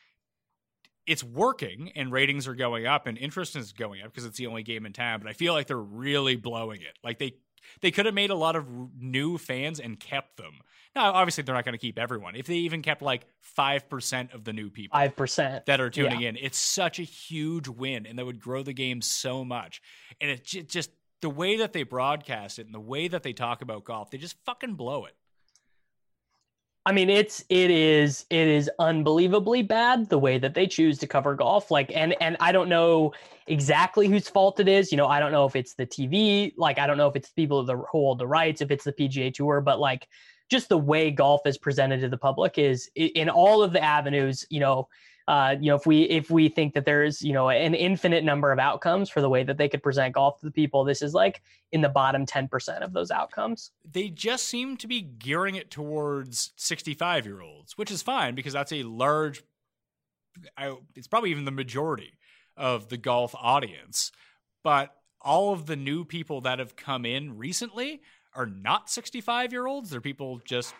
B: it's working and ratings are going up and interest is going up because it's the only game in town, but I feel like they're really blowing it. Like they could have made a lot of new fans and kept them. Now, obviously, they're not going to keep everyone. If they even kept like 5% of the new people
A: 5%
B: that are tuning in, it's such a huge win, and that would grow the game so much. And it's just the way that they broadcast it and the way that they talk about golf, they just fucking blow it.
A: I mean, it is unbelievably bad the way that they choose to cover golf. Like, and I don't know exactly whose fault it is. I don't know if it's the TV. Like, I don't know if it's the people who hold the rights, if it's the PGA Tour, but like, just the way golf is presented to the public is in all of the avenues. If we think that there's an infinite number of outcomes for the way that they could present golf to the people, this is like in the bottom 10% of those outcomes.
B: They just seem to be gearing it towards 65-year-olds, which is fine because that's a large, it's probably even the majority of the golf audience. But all of the new people that have come in recently are not 65-year-olds. They're people just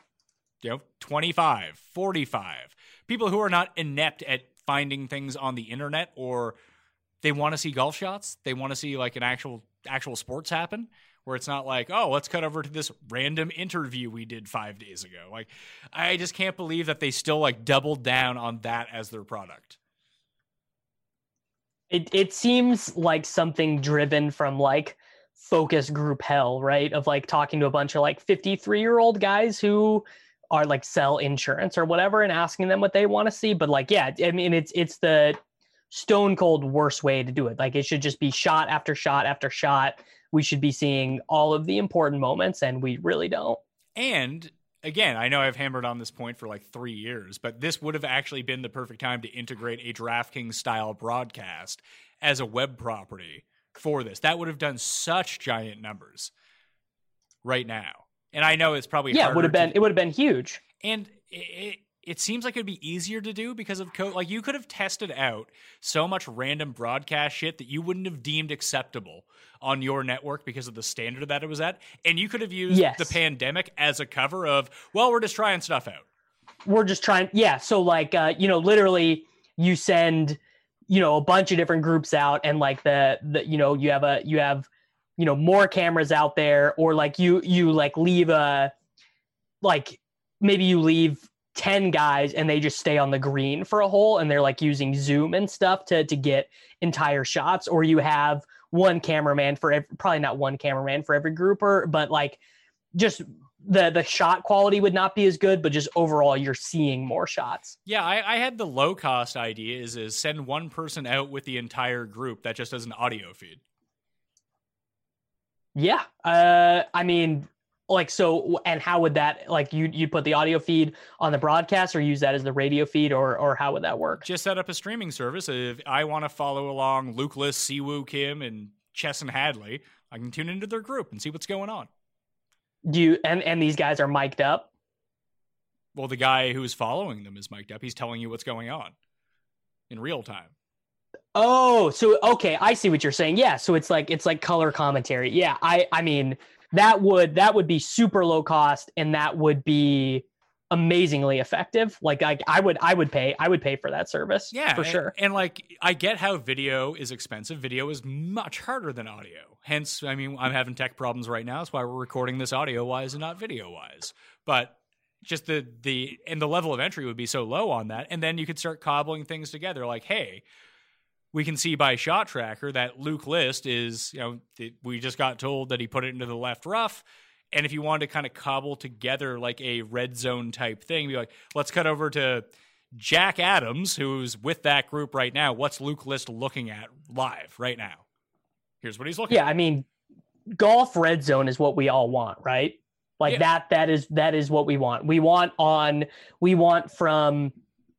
B: 25, 45, people who are not inept at finding things on the internet, or they want to see golf shots. They want to see like an actual sports happen, where it's not like, oh, let's cut over to this random interview we did 5 days ago. Like, I just can't believe that they still like doubled down on that as their product.
A: It seems like something driven from like focus group hell, right? Of like talking to a bunch of like 53-year-old guys who are like sell insurance or whatever and asking them what they want to see. But like, yeah, I mean, it's the stone cold worst way to do it. Like, it should just be shot after shot after shot. We should be seeing all of the important moments, and we really don't.
B: And again, I know I've hammered on this point for like 3 years, but this would have actually been the perfect time to integrate a DraftKings style broadcast as a web property for this. That would have done such giant numbers right now. And I know it's probably
A: it would have been huge.
B: And it seems like it'd be easier to do because of code. Like, you could have tested out so much random broadcast shit that you wouldn't have deemed acceptable on your network because of the standard that it was at. And you could have used the pandemic as a cover of, well, we're just trying stuff out.
A: We're just trying. Yeah. So like, literally you send, a bunch of different groups out, and like you have more cameras out there, or like you like leave maybe you leave 10 guys and they just stay on the green for a hole, and they're like using Zoom and stuff to get entire shots. Or you have one cameraman for probably not one cameraman for every grouper, but like just the shot quality would not be as good, but just overall you're seeing more shots.
B: Yeah, I had the low cost idea is send one person out with the entire group that just does an audio feed.
A: Yeah. I mean, like, so, and how would that, like, you put the audio feed on the broadcast or use that as the radio feed, or how would that work?
B: Just set up a streaming service. If I want to follow along Luke List, Siwoo Kim, and Chesson Hadley, I can tune into their group and see what's going on.
A: And these guys are mic'd up?
B: Well, the guy who's following them is mic'd up. He's telling you what's going on in real time.
A: Oh, so okay, I see what you're saying. Yeah, so it's like color commentary. Yeah, I mean that would be super low cost, and that would be amazingly effective. Like I would pay for that service.
B: Yeah,
A: for sure.
B: And like, I get how video is expensive. Video is much harder than audio. Hence, I mean, I'm having tech problems right now. That's why we're recording this audio wise and not video wise. But just the level of entry would be so low on that, and then you could start cobbling things together. Like, hey, we can see by Shot Tracker that Luke List is, we just got told that he put it into the left rough. And if you wanted to kind of cobble together like a red zone type thing, be like, let's cut over to Jack Adams, who's with that group right now. What's Luke List looking at live right now? Here's what he's looking at.
A: Yeah, I mean, golf red zone is what we all want, right? Like that is what we want. We want from,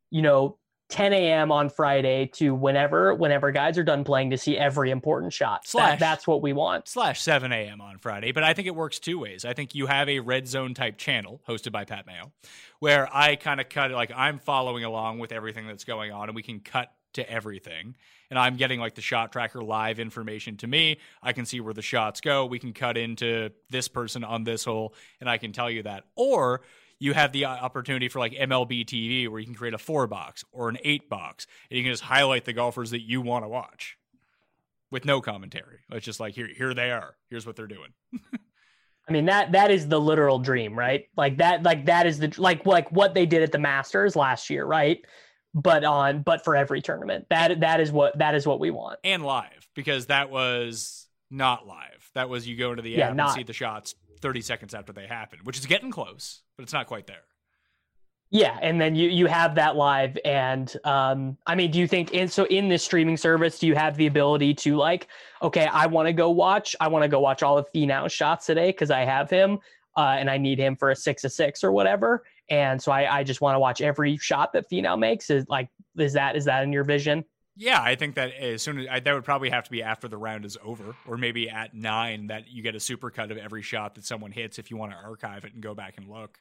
A: 10 a.m. on Friday to whenever guys are done playing to see every important shot. That's what we want.
B: /7 a.m. on Friday. But I think it works two ways. I think you have a red zone type channel hosted by Pat Mayo where I kind of cut it, like I'm following along with everything that's going on and we can cut to everything. And I'm getting like the Shot Tracker live information to me. I can see where the shots go. We can cut into this person on this hole and I can tell you that. Or you have the opportunity for like MLB TV where you can create a 4-box or an 8-box and you can just highlight the golfers that you want to watch with no commentary. It's just like, here they are. Here's what they're doing.
A: I mean, that is the literal dream, right? Like that is the, like what they did at the Masters last year, right? But for every tournament, that is what we want.
B: And live, because that was not live. That was you go into the app and see the shots 30 seconds after they happen, which is getting close, but it's not quite there.
A: Yeah, and then you have that live, and I mean, do you think in this streaming service, do you have the ability to like, okay, I want to go watch all of Finau's shots today because I have him, and I need him for a 6-6 or whatever, and so I just want to watch every shot that Finau makes. Is that in your vision?
B: Yeah, I think that as soon as that would probably have to be after the round is over, or maybe at 9 that you get a supercut of every shot that someone hits if you want to archive it and go back and look.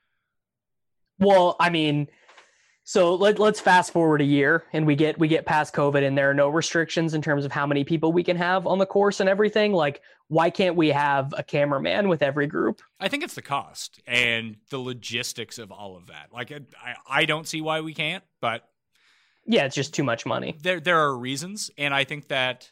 A: Well, I mean, so let's fast forward a year and we get past COVID and there are no restrictions in terms of how many people we can have on the course and everything. Like, why can't we have a cameraman with every group?
B: I think it's the cost and the logistics of all of that. Like, I don't see why we can't, but
A: yeah, it's just too much money.
B: There are reasons, and I think that,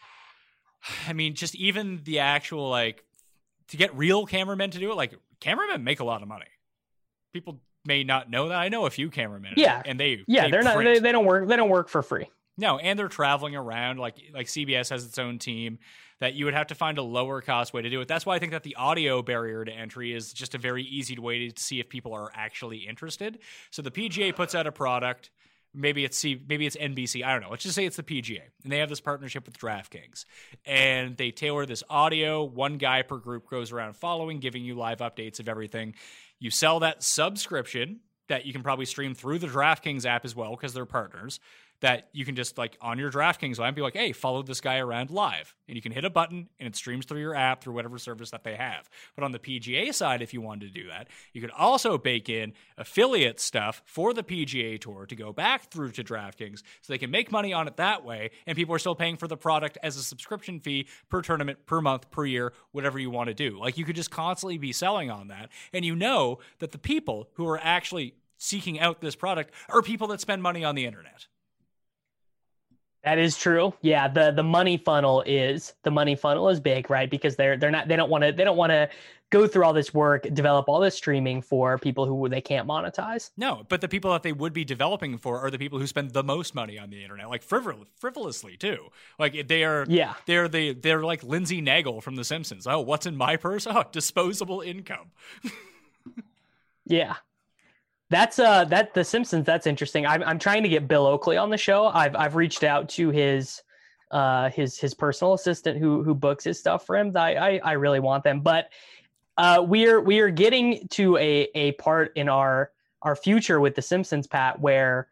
B: I mean, just even the actual, like, to get real cameramen to do it, like, cameramen make a lot of money. People may not know that. I know a few cameramen.
A: Yeah.
B: And they
A: don't work for free.
B: No, and they're traveling around, like CBS has its own team that you would have to find a lower cost way to do it. That's why I think that the audio barrier to entry is just a very easy way to see if people are actually interested. So the PGA puts out a product. Maybe it's NBC. I don't know. Let's just say it's the PGA. And they have this partnership with DraftKings. And they tailor this audio. One guy per group goes around following, giving you live updates of everything. You sell that subscription that you can probably stream through the DraftKings app as well because they're partners, that you can just, like, on your DraftKings line, be like, hey, follow this guy around live. And you can hit a button, and it streams through your app through whatever service that they have. But on the PGA side, if you wanted to do that, you could also bake in affiliate stuff for the PGA Tour to go back through to DraftKings so they can make money on it that way, and people are still paying for the product as a subscription fee per tournament, per month, per year, whatever you want to do. Like, you could just constantly be selling on that, and you know that the people who are actually seeking out this product are people that spend money on the internet.
A: That is true. Yeah, the money funnel is big, right? Because they don't want to go through all this work, develop all this streaming for people who they can't monetize.
B: No, but the people that they would be developing for are the people who spend the most money on the internet, like frivolously too. Like they're like Lindsay Nagel from The Simpsons. Oh, what's in my purse? Oh, disposable income.
A: Yeah. That's The Simpsons. That's interesting. I'm trying to get Bill Oakley on the show. I've reached out to his personal assistant who books his stuff for him. I really want them, but we are getting to a part in our future with The Simpsons, Pat, where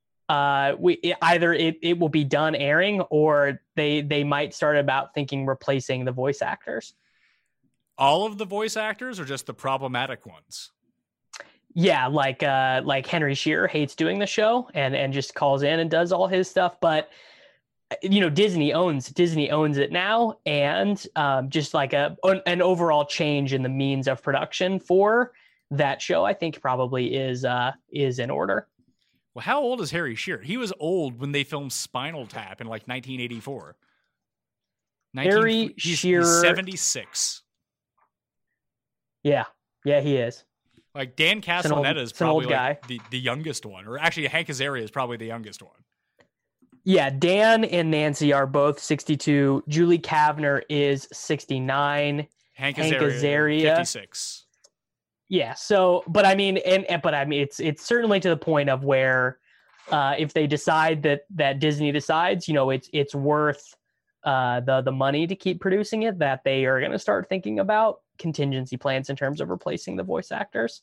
A: it will be done airing or they might start about thinking replacing the voice actors.
B: All of the voice actors or just the problematic ones?
A: Yeah, like Henry Shearer hates doing the show and just calls in and does all his stuff. But Disney owns it now, and just like an overall change in the means of production for that show, I think probably is in order.
B: Well, how old is Harry Shearer? He was old when they filmed Spinal Tap in like 1984.
A: Harry Shearer,
B: he's 76.
A: Yeah, he is.
B: Like Dan Castellaneta is probably
A: like
B: the youngest one, or actually Hank Azaria is probably the youngest one.
A: Yeah, Dan and Nancy are both 62. Julie Kavner is 69.
B: Hank
A: Hank
B: Azaria,
A: Azaria,
B: 56.
A: yeah. So, but I mean, but I mean, it's certainly to the point of where, if they decide that Disney decides, it's worth the money to keep producing it, that they are going to start thinking about contingency plans in terms of replacing the voice actors.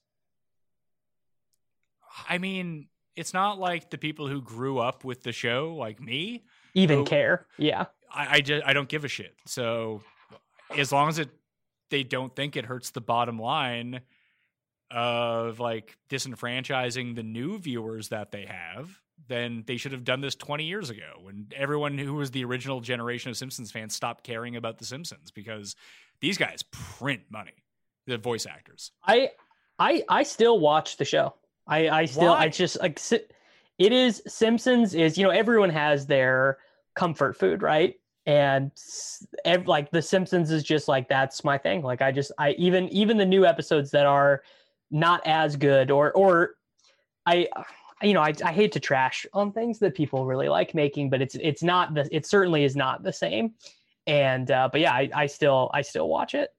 B: I mean, it's not like the people who grew up with the show, like me,
A: Even care. Yeah.
B: I don't give a shit. So as long as they don't think it hurts the bottom line of like disenfranchising the new viewers that they have, then they should have done this 20 years ago when everyone who was the original generation of Simpsons fans stopped caring about the Simpsons, because these guys print money, the voice actors.
A: I still watch the show. I still,
B: Why?
A: I just like, it is, Simpsons is, everyone has their comfort food, right? And like the Simpsons is just like, that's my thing. Like even the new episodes that are not as good, or I hate to trash on things that people really like making, but it certainly is not the same. And but yeah, I still watch it.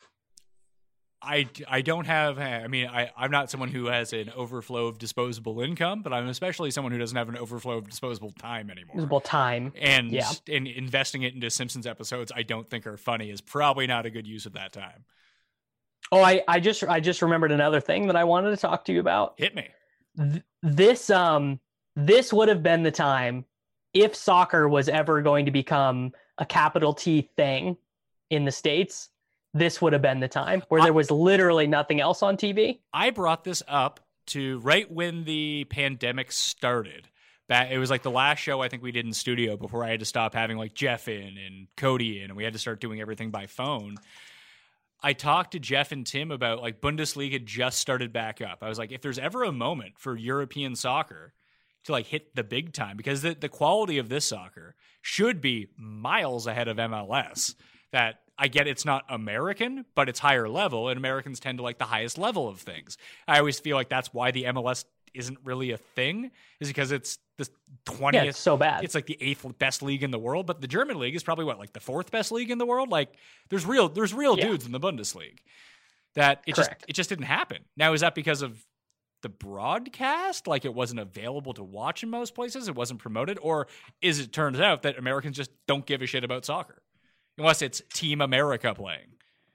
B: I don't have, I mean, I'm not someone who has an overflow of disposable income, but I'm especially someone who doesn't have an overflow of disposable time anymore.
A: Disposable time.
B: And
A: yeah.
B: And investing it into Simpsons episodes I don't think are funny is probably not a good use of that time.
A: Oh, I just remembered another thing that I wanted to talk to you about.
B: Hit me.
A: This would have been the time if soccer was ever going to become a capital T thing in the States. This would have been the time where there was literally nothing else on TV.
B: I brought this up to right when the pandemic started. It was like the last show I think we did in studio before I had to stop having like Jeff in and Cody in, and we had to start doing everything by phone. I talked to Jeff and Tim about like Bundesliga had just started back up. I was like, if there's ever a moment for European soccer to like hit the big time, because the quality of this soccer should be miles ahead of MLS, that I get it's not American, but it's higher level, and Americans tend to like the highest level of things. I always feel like that's why the MLS isn't really a thing, is because it's the 20th.
A: Yeah, it's so bad.
B: It's like the 8th best league in the world, but the German league is probably like the 4th best league in the world. Like there's real dudes in the Bundesliga. That it just didn't happen. Now, is that because of the broadcast? Like it wasn't available to watch in most places, it wasn't promoted, or is it turns out that Americans just don't give a shit about soccer unless it's Team America playing?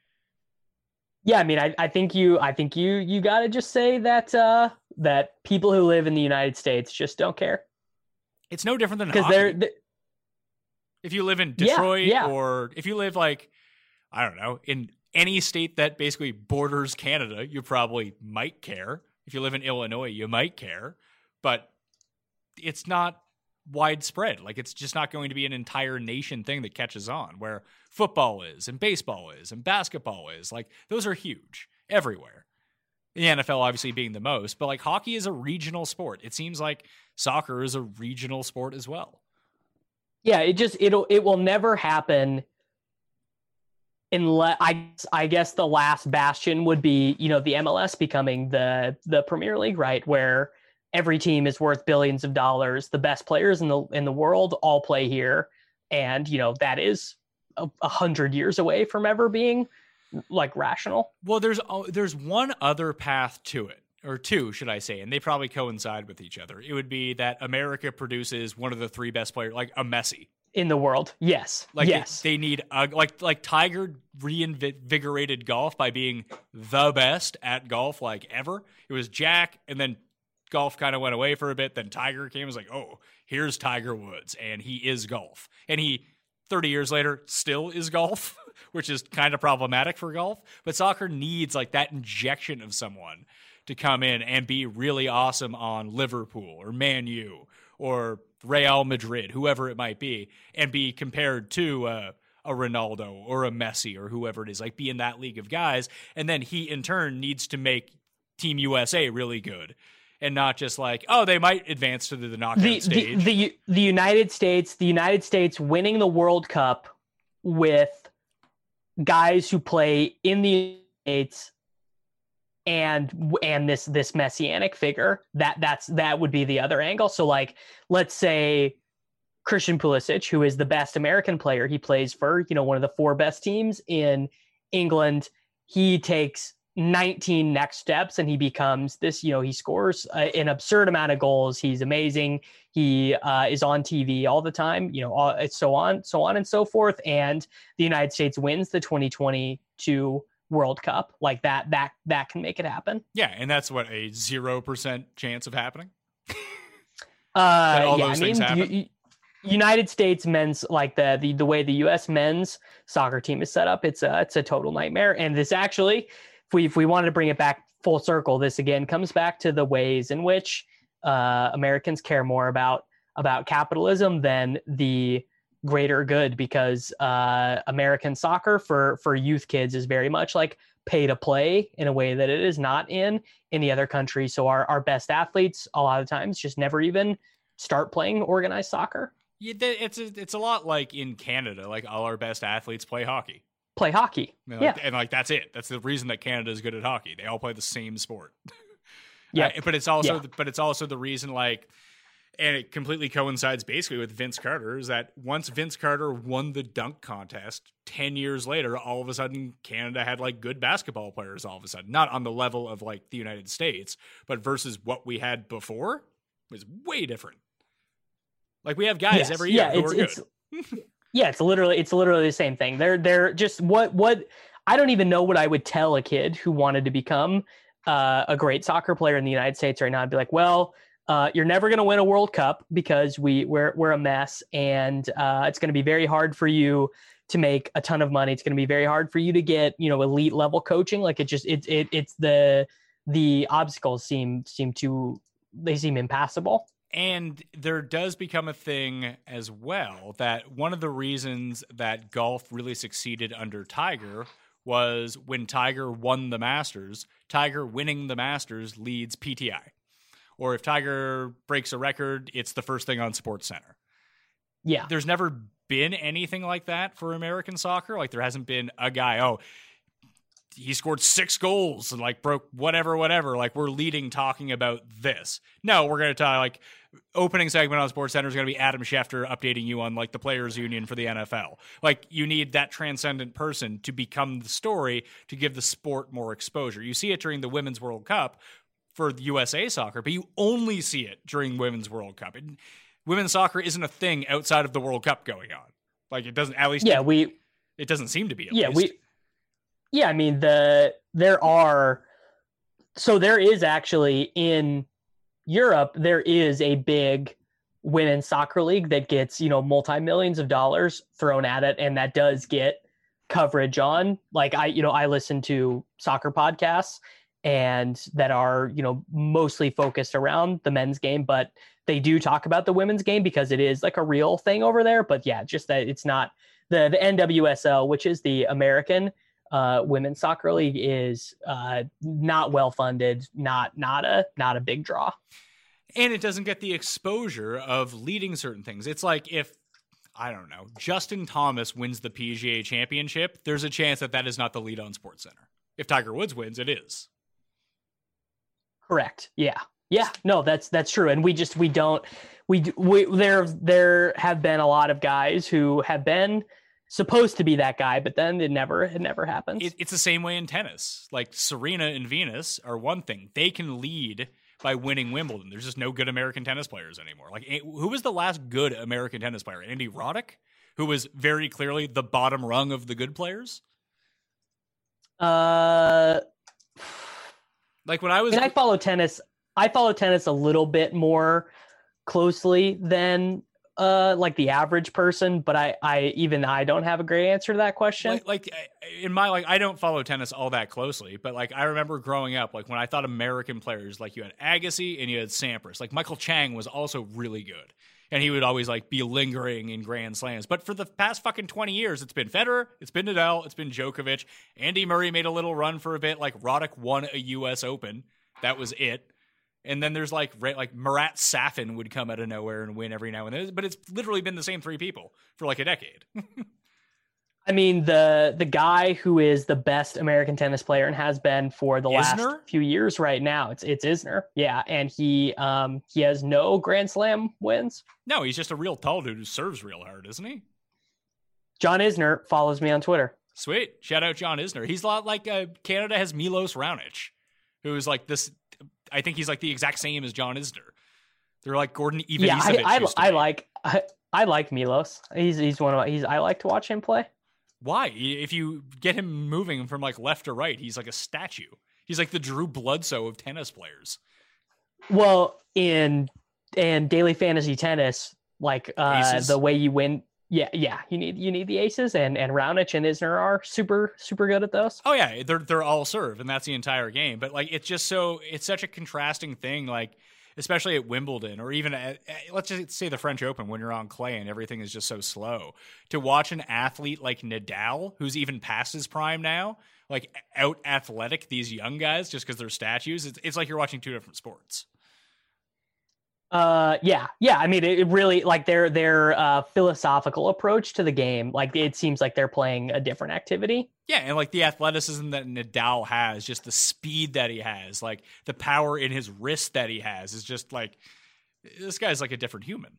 A: Yeah, I mean, I think you got to just say that that people who live in the United States just don't care.
B: It's no different than hockey. If you live in Detroit, or if you live like, I don't know, in any state that basically borders Canada, you probably might care. If you live in Illinois, you might care, but it's not widespread. Like it's just not going to be an entire nation thing that catches on, where football is and baseball is and basketball is. Like those are huge everywhere. The NFL obviously being the most, but like hockey is a regional sport. It seems like soccer is a regional sport as well.
A: Yeah, it will never happen unless I guess the last bastion would be, the MLS becoming the Premier League, right? Where every team is worth billions of dollars. The best players in the world all play here. And, that is 100 years away from ever being like rational.
B: Well, there's one other path to it, or two, should I say, and they probably coincide with each other. It would be that America produces one of the 3 best players, like a Messi.
A: In the world. Yes.
B: Like
A: yes.
B: They need like Tiger reinvigorated golf by being the best at golf like ever. It was Jack, and then golf kind of went away for a bit. Then Tiger came, was like, oh, here's Tiger Woods, and he is golf. And he 30 years later still is golf, which is kind of problematic for golf. But soccer needs like that injection of someone to come in and be really awesome on Liverpool or Man U or Real Madrid, whoever it might be, and be compared to a Ronaldo or a Messi or whoever it is, like be in that league of guys. And then he in turn needs to make Team USA really good, and not just like, oh, they might advance to the knockout stage.
A: The United States winning the World Cup with guys who play in the United States and this messianic figure, that would be the other angle. So like, let's say Christian Pulisic, who is the best American player. He plays for, one of the 4 best teams in England. He takes 19 next steps and he becomes this, he scores an absurd amount of goals. He's amazing. He is on TV all the time, so on and so forth. And the United States wins the 2022 World Cup. Like that can make it happen.
B: Yeah. And that's what, a 0% chance of happening.
A: United States men's, like the way the U.S. men's soccer team is set up, it's a total nightmare. And this actually, if we wanted to bring it back full circle, this again comes back to the ways in which Americans care more about capitalism than the greater good, because American soccer for youth kids is very much like pay to play in a way that it is not in any other country. So our best athletes a lot of times just never even start playing organized soccer.
B: Yeah, it's a lot like in Canada. Like, all our best athletes play hockey.
A: And
B: that's it. That's the reason that Canada is good at hockey. They all play the same sport.
A: Yeah,
B: but it's also the reason, like, and it completely coincides basically with Vince Carter, is that once Vince Carter won the dunk contest 10 years later, all of a sudden Canada had like good basketball players all of a sudden, not on the level of like the United States, but versus what we had before was way different. Like, we have guys every year who are good.
A: It's literally the same thing. They're just what I don't even know what I would tell a kid who wanted to become a great soccer player in the United States right now. I'd be like, well, you're never going to win a World Cup because we're a mess, and it's going to be very hard for you to make a ton of money. It's going to be very hard for you to get elite level coaching. Like, it's the obstacles seem impassable.
B: And there does become a thing as well that one of the reasons that golf really succeeded under Tiger was when Tiger won the Masters. Tiger winning the Masters leads PTI. Or if Tiger breaks a record, it's the first thing on SportsCenter.
A: Yeah.
B: There's never been anything like that for American soccer. Like, there hasn't been a guy, he scored 6 goals and like broke whatever. Like, we're leading talking about this. No, we're going to talk, like, opening segment on SportsCenter is going to be Adam Schefter updating you on like the players union for the NFL. Like, you need that transcendent person to become the story to give the sport more exposure. You see it during the Women's World Cup for the USA soccer, but you only see it during Women's World Cup. Women's soccer isn't a thing outside of the World Cup going on. Like, it doesn't, at least it doesn't seem to be.
A: I mean, there is actually in Europe, there is a big women's soccer league that gets, multi-millions of dollars thrown at it. And that does get coverage on, like, I listen to soccer podcasts and that are, mostly focused around the men's game, but they do talk about the women's game because it is like a real thing over there. But yeah, just that it's not the NWSL, which is the American women's soccer league, is not well funded, not a big draw,
B: and it doesn't get the exposure of leading certain things. It's like, if, I don't know, Justin Thomas wins the PGA Championship, there's a chance that is not the lead on SportsCenter. If Tiger Woods wins, it is.
A: Correct. Yeah. No, that's true. And there have been a lot of guys who have been supposed to be that guy, but then it never happens.
B: It's the same way in tennis. Like, Serena and Venus are one thing. They can lead by winning Wimbledon. There's just no good American tennis players anymore. Like, who was the last good American tennis player? Andy Roddick, who was very clearly the bottom rung of the good players. Like, when I
A: follow tennis a little bit more closely than like the average person, but I don't have a great answer to that question.
B: I don't follow tennis all that closely, but like, I remember growing up, like, when I thought American players, like, you had Agassi and you had Sampras. Like, Michael Chang was also really good, and he would always like be lingering in Grand Slams. But for the past fucking 20 years, it's been Federer, it's been Nadal, it's been Djokovic. Andy Murray made a little run for a bit. Like, Roddick won a U.S. Open. That was it. And then there's like Marat Safin would come out of nowhere and win every now and then. But it's literally been the same 3 people for like a decade.
A: I mean, the guy who is the best American tennis player and has been for the last few years right now, it's Isner. Yeah, and he has no Grand Slam wins.
B: No, he's just a real tall dude who serves real hard, isn't he?
A: John Isner follows me on Twitter.
B: Sweet. Shout out John Isner. He's a lot like Canada has Milos Raonic, who is like this. I think he's like the exact same as John Isner. They're like Gordon Ivanisevic.
A: Yeah, I like Milos. He's one of I like to watch him play.
B: Why? If you get him moving from like left to right, he's like a statue. He's like the Drew Bledsoe of tennis players.
A: Well, in daily fantasy tennis, like the way you win, yeah, you need the aces, and Raonic and Isner are super good at those.
B: Oh yeah, they're all serve, and that's the entire game. But like, it's such a contrasting thing, like especially at Wimbledon, or even at let's just say the French Open, when you're on clay and everything is just so slow. To watch an athlete like Nadal, who's even past his prime now, like out athletic these young guys just because they're statues, it's like you're watching two different sports.
A: Yeah. I mean, it really, like their philosophical approach to the game, like it seems like they're playing a different activity.
B: Yeah, and like the athleticism that Nadal has, just the speed that he has, like the power in his wrist that he has, is just like, this guy's like a different human.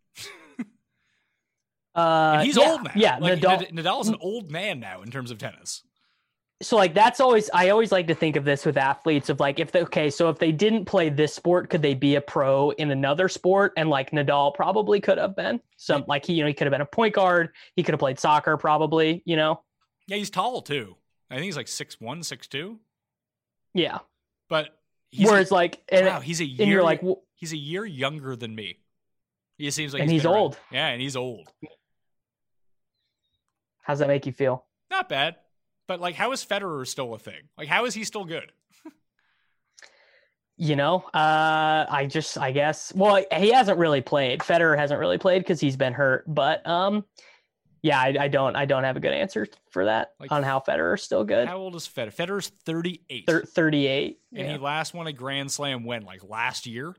B: And he's old now.
A: Yeah,
B: like, Nadal's an old man now in terms of tennis.
A: So like I always like to think of this with athletes of like, if they didn't play this sport, could they be a pro in another sport? And like Nadal probably could have been like he could have been a point guard. He could have played soccer probably, Yeah,
B: he's tall too. I think he's like 6'1", 6'2".
A: Yeah.
B: But
A: he's
B: a year younger than me. He seems like
A: he's old.
B: Yeah, and he's old.
A: How's that make you feel?
B: Not bad. But like, how is Federer still a thing? Like, how is he still good?
A: I guess. Well, he hasn't really played. Federer hasn't really played because he's been hurt. But yeah, I don't have a good answer for that on how Federer's still good.
B: How old is Federer? Federer's 38.
A: 38.
B: And he last won a Grand Slam when? Like last year?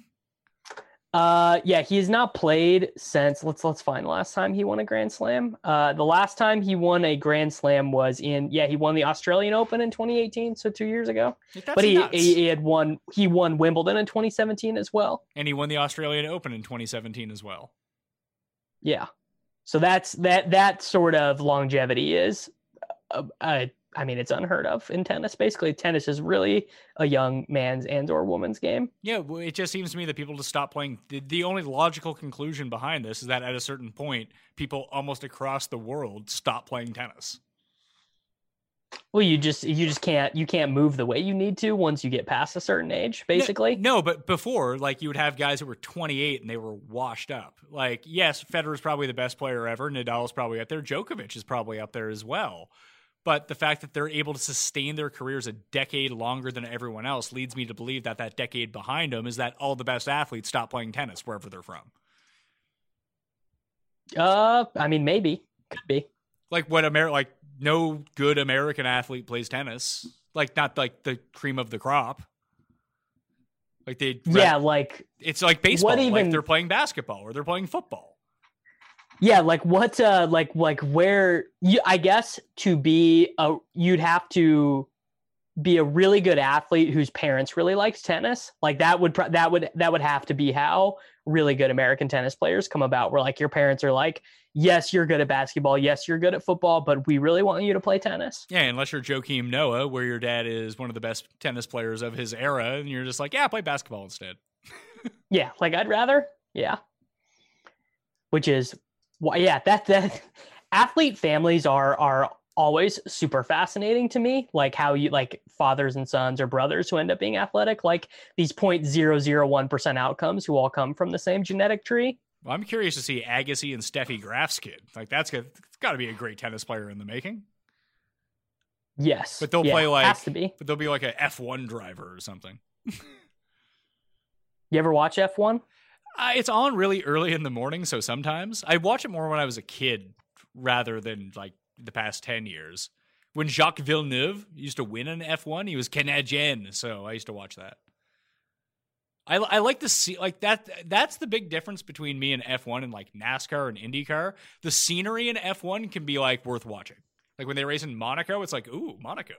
A: Yeah, he has not played since let's find the last time he won a Grand Slam. The last time he won a Grand Slam was he won the Australian Open in 2018, so 2 years ago. But he won Wimbledon in 2017 as well.
B: And he won the Australian Open in 2017 as well.
A: Yeah. So that sort of longevity is I mean, it's unheard of in tennis. Basically, tennis is really a young man's and or woman's game.
B: Yeah, well, it just seems to me that people just stop playing. The only logical conclusion behind this is that at a certain point, people almost across the world stop playing tennis.
A: Well, you just can't move the way you need to once you get past a certain age, basically.
B: No, but before, like, you would have guys who were 28 and they were washed up. Like, yes, Federer's probably the best player ever. Nadal's probably up there. Djokovic is probably up there as well. But the fact that they're able to sustain their careers a decade longer than everyone else leads me to believe that decade behind them is that all the best athletes stop playing tennis wherever they're from.
A: I mean, maybe. Could be.
B: Like no good American athlete plays tennis. Like, not like the cream of the crop. Like it's like baseball. Like they're playing basketball or they're playing football.
A: Yeah, like what like where I guess you'd have to be a really good athlete whose parents really liked tennis. Like that would have to be how really good American tennis players come about, where like your parents are like, yes, you're good at basketball, yes, you're good at football, but we really want you to play tennis.
B: Yeah, unless you're Joakim Noah, where your dad is one of the best tennis players of his era, and you're just like, yeah, play basketball instead.
A: Yeah, like I'd rather, yeah. Which is that athlete families are always super fascinating to me. Like how you like fathers and sons or brothers who end up being athletic, like these 0.001% outcomes who all come from the same genetic tree.
B: Well, I'm curious to see Agassi and Steffi Graf's kid. Like it's got to be a great tennis player in the making.
A: Yes,
B: but they'll play like
A: has to be.
B: But they'll be like a F1 driver or something.
A: You ever watch F1?
B: It's on really early in the morning, so sometimes I watch it more when I was a kid rather than like the past 10 years. When Jacques Villeneuve used to win an F1, he was Canadien, so I used to watch that. I like to see like that. That's the big difference between me and F1 and like NASCAR and IndyCar. The scenery in F1 can be like worth watching. Like when they race in Monaco, it's like, ooh, Monaco.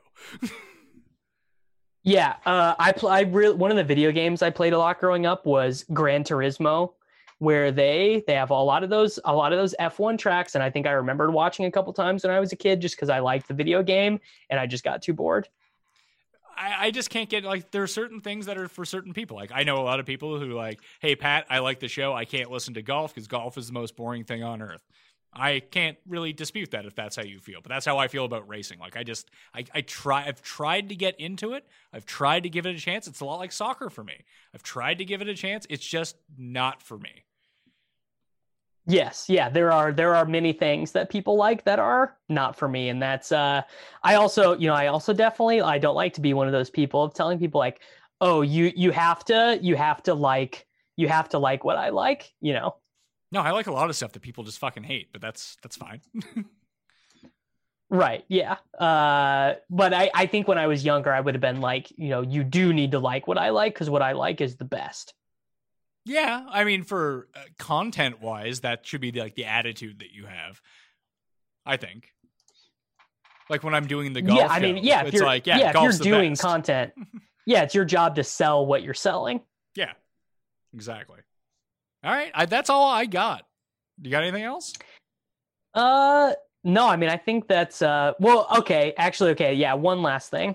A: Yeah, one of the video games I played a lot growing up was Gran Turismo, where they have a lot of those F1 tracks, and I think I remembered watching a couple times when I was a kid just because I liked the video game, and I just got too bored.
B: I just can't get, like, there are certain things that are for certain people. Like, I know a lot of people who like, hey, Pat, I like the show. I can't listen to golf because golf is the most boring thing on earth. I can't really dispute that if that's how you feel, but that's how I feel about racing. Like, I've tried to get into it. I've tried to give it a chance. It's a lot like soccer for me. I've tried to give it a chance. It's just not for me.
A: Yes, yeah, there are many things that people like that are not for me, and that's I also definitely, I don't like to be one of those people of telling people like, oh, you have to like what I like, you know.
B: No, I like a lot of stuff that people just fucking hate, but that's fine.
A: Right, yeah. But I think when I was younger, I would have been like, you know, you do need to like what I like because what I like is the best.
B: Yeah, I mean, for content-wise, that should be the attitude that you have, I think. Like when I'm doing the golf
A: yeah, I mean,
B: show,
A: yeah,
B: it's
A: if
B: like,
A: if you're doing
B: best.
A: content, yeah, it's your job to sell what you're selling.
B: Yeah, exactly. All right, that's all I got. You got anything else?
A: No, I mean, I think that's well, okay, actually, okay, yeah, one last thing.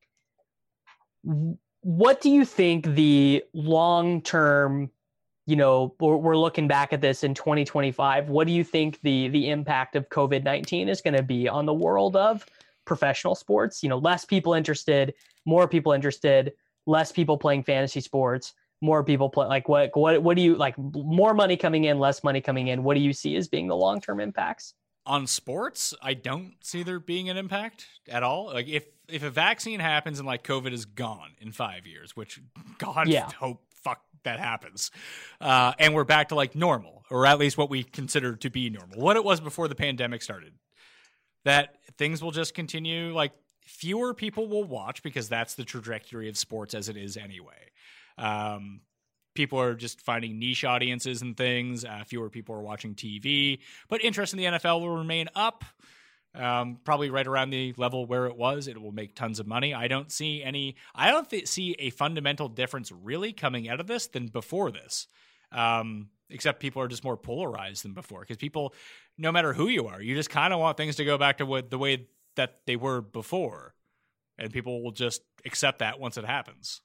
A: What do you think the long-term, you know, we're looking back at this in 2025, what do you think the impact of COVID-19 is going to be on the world of professional sports? You know, less people interested, more people interested, less people playing fantasy sports, more people play, like what do you like, more money coming in, less money coming in? What do you see as being the long-term impacts?
B: On sports, I don't see there being an impact at all. Like if a vaccine happens and like COVID is gone in 5 years, which God hope fuck that happens, and we're back to like normal, or at least what we consider to be normal, what it was before the pandemic started, that things will just continue. Like fewer people will watch because that's the trajectory of sports as it is anyway. People are just finding niche audiences and things. Fewer people are watching TV, but interest in the NFL will remain up, probably right around the level where it was. It will make tons of money. I don't see a fundamental difference really coming out of this than before this, except people are just more polarized than before because people, no matter who you are, you just kind of want things to go back to the way that they were before, and people will just accept that once it happens.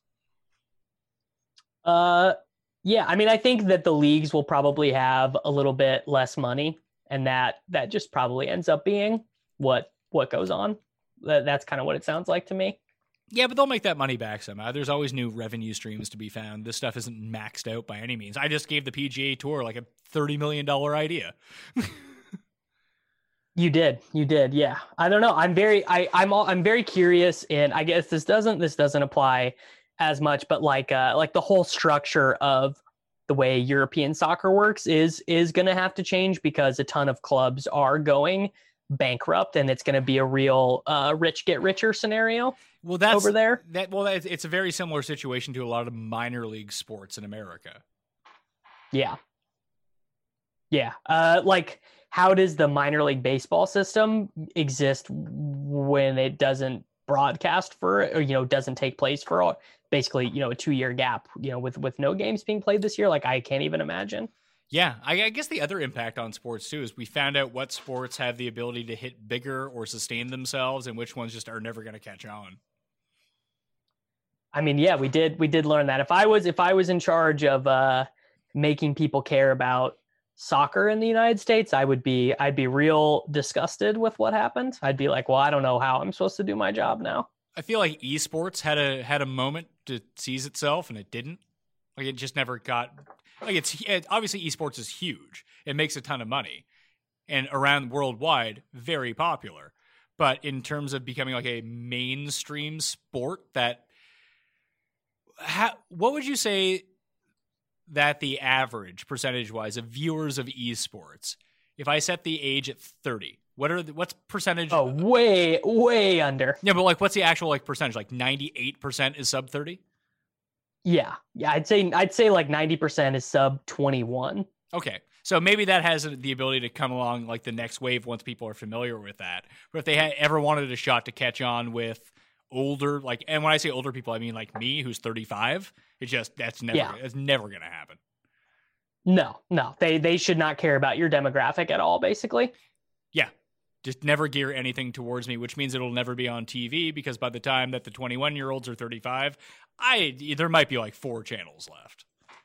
A: Yeah, I mean, I think that the leagues will probably have a little bit less money, and that just probably ends up being what goes on. That's kind of what it sounds like to me.
B: Yeah, but they'll make that money back somehow. There's always new revenue streams to be found. This stuff isn't maxed out by any means. I just gave the PGA Tour like a $30 million idea.
A: You did, yeah. I don't know. I'm very curious, and I guess this doesn't apply as much, but like the whole structure of the way European soccer works is going to have to change because a ton of clubs are going bankrupt, and it's going to be a real rich get richer scenario. Well, that's over there.
B: It's a very similar situation to a lot of minor league sports in America.
A: Yeah. Like, how does the minor league baseball system exist when it doesn't broadcast for, or, you know, doesn't take place for basically, you know, a 2-year gap, you know, with no games being played this year? Like, I can't even imagine.
B: Yeah, I guess the other impact on sports too is we found out what sports have the ability to hit bigger or sustain themselves, and which ones just are never going to catch on.
A: I mean, yeah, we did learn that. If I was in charge of making people care about soccer in the United States, I'd be real disgusted with what happened. I'd be like, well, I don't know how I'm supposed to do my job now.
B: I feel like esports had a moment to seize itself, and it didn't. Like, it just never got. Like, obviously esports is huge. It makes a ton of money, and around worldwide, very popular. But in terms of becoming like a mainstream sport, what would you say that the average percentage-wise of viewers of esports, if I set the age at 30, what's percentage?
A: Oh, way under.
B: Yeah, but like, what's the actual like percentage? Like 98% is sub 30?
A: Yeah, I'd say like 90% is sub 21.
B: Okay, So maybe that has the ability to come along like the next wave once people are familiar with that. But if they ever wanted a shot to catch on with older, like, and when I say older people, I mean like me, who's 35. It's just it's never going to happen.
A: No, they should not care about your demographic at all, basically.
B: Yeah, just never gear anything towards me, which means it'll never be on TV because by the time that the 21-year-olds are 35, there might be like 4 channels left.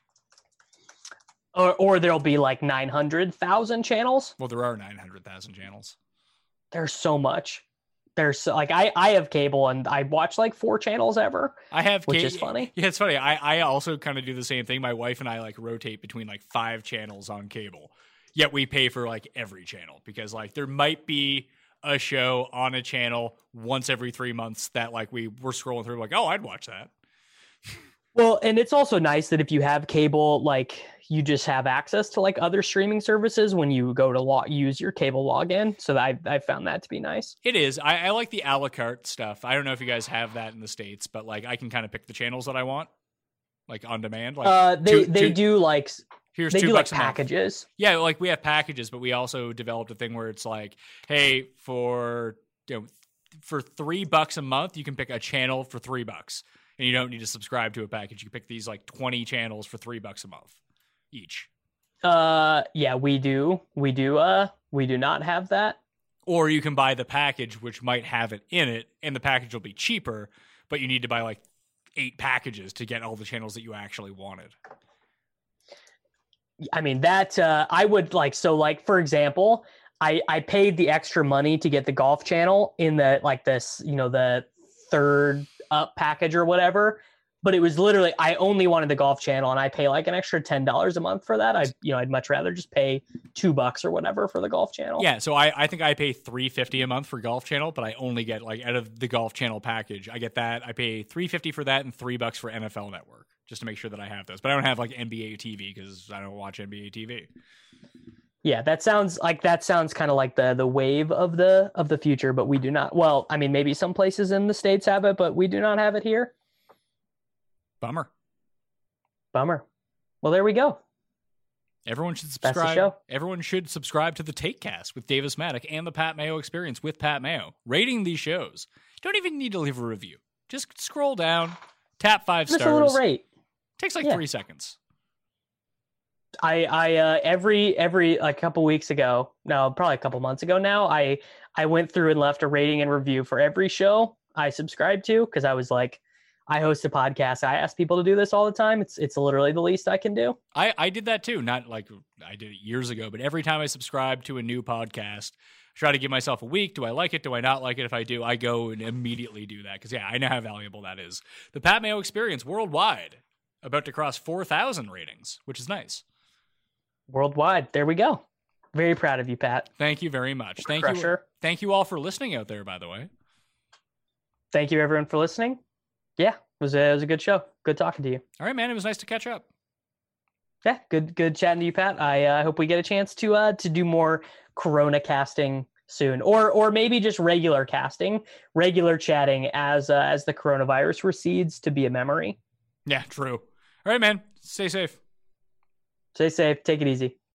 A: Or there'll be like 900,000 channels.
B: Well, there are 900,000 channels.
A: There's so much. There's like I have cable and I watch like 4 channels ever.
B: I have,
A: which is funny.
B: Yeah, it's funny. I also kind of do the same thing. My wife and I like rotate between like 5 channels on cable. Yet we pay for like every channel because like there might be a show on a channel once every 3 months that like we're scrolling through like, oh, I'd watch that.
A: Well, and it's also nice that if you have cable, like you just have access to like other streaming services when you go to use your cable login. So I found that to be nice.
B: It is. I like the a la carte stuff. I don't know if you guys have that in the States, but like I can kind of pick the channels that I want, like on demand. Like
A: they do like
B: here's
A: they
B: $2
A: do like
B: a month.
A: packages.
B: Yeah, like we have packages, but we also developed a thing where it's like, hey, for $3 a month, you can pick a channel for $3. And you don't need to subscribe to a package. You can pick these like 20 channels for $3 a month each.
A: Yeah, we do. We do not have that.
B: Or you can buy the package, which might have it in it, and the package will be cheaper, but you need to buy like 8 packages to get all the channels that you actually wanted.
A: I mean, that I would like, so like, for example, I paid the extra money to get the golf channel in the, like this, the third up package or whatever, but it was literally, I only wanted the golf channel and I pay like an extra $10 a month for that. I'd much rather just pay $2 or whatever for the golf channel.
B: Yeah. So I think I pay $3.50 a month for golf channel, but I only get like out of the golf channel package, I get that. I pay $3.50 for that and $3 for NFL Network just to make sure that I have those, but I don't have like NBA TV because I don't watch NBA TV.
A: Yeah, that sounds kind of like the wave of the future, but we do not. Well, I mean, maybe some places in the States have it, but we do not have it here.
B: Bummer.
A: Well, there we go.
B: Everyone should subscribe.
A: That's the show.
B: Everyone should subscribe to the Takecast with Davis Maddock and the Pat Mayo Experience with Pat Mayo. Rating these shows. You don't even need to leave a review. Just scroll down, tap 5 stars.
A: Just a little rate.
B: Takes like 3 seconds.
A: Every a couple weeks ago, no, probably a couple months ago now, I went through and left a rating and review for every show I subscribed to because I was like, I host a podcast. I ask people to do this all the time. It's literally the least I can do.
B: I did that too. Not like I did it years ago, but every time I subscribe to a new podcast, I try to give myself a week. Do I like it? Do I not like it? If I do, I go and immediately do that because I know how valuable that is. The Pat Mayo Experience worldwide about to cross 4,000 ratings, which is nice.
A: Worldwide. There we go. Very proud of you, Pat.
B: Thank you very much. Thank you all for listening out there, by the way.
A: Thank you everyone for listening. Yeah, it was a good show. Good talking to you.
B: All right, man. It was nice to catch up.
A: Yeah, good chatting to you, Pat. I hope we get a chance to do more Corona casting soon, or maybe just regular casting, regular chatting as the coronavirus recedes to be a memory.
B: Yeah, true. All right, man. Stay safe.
A: Stay safe. Take it easy.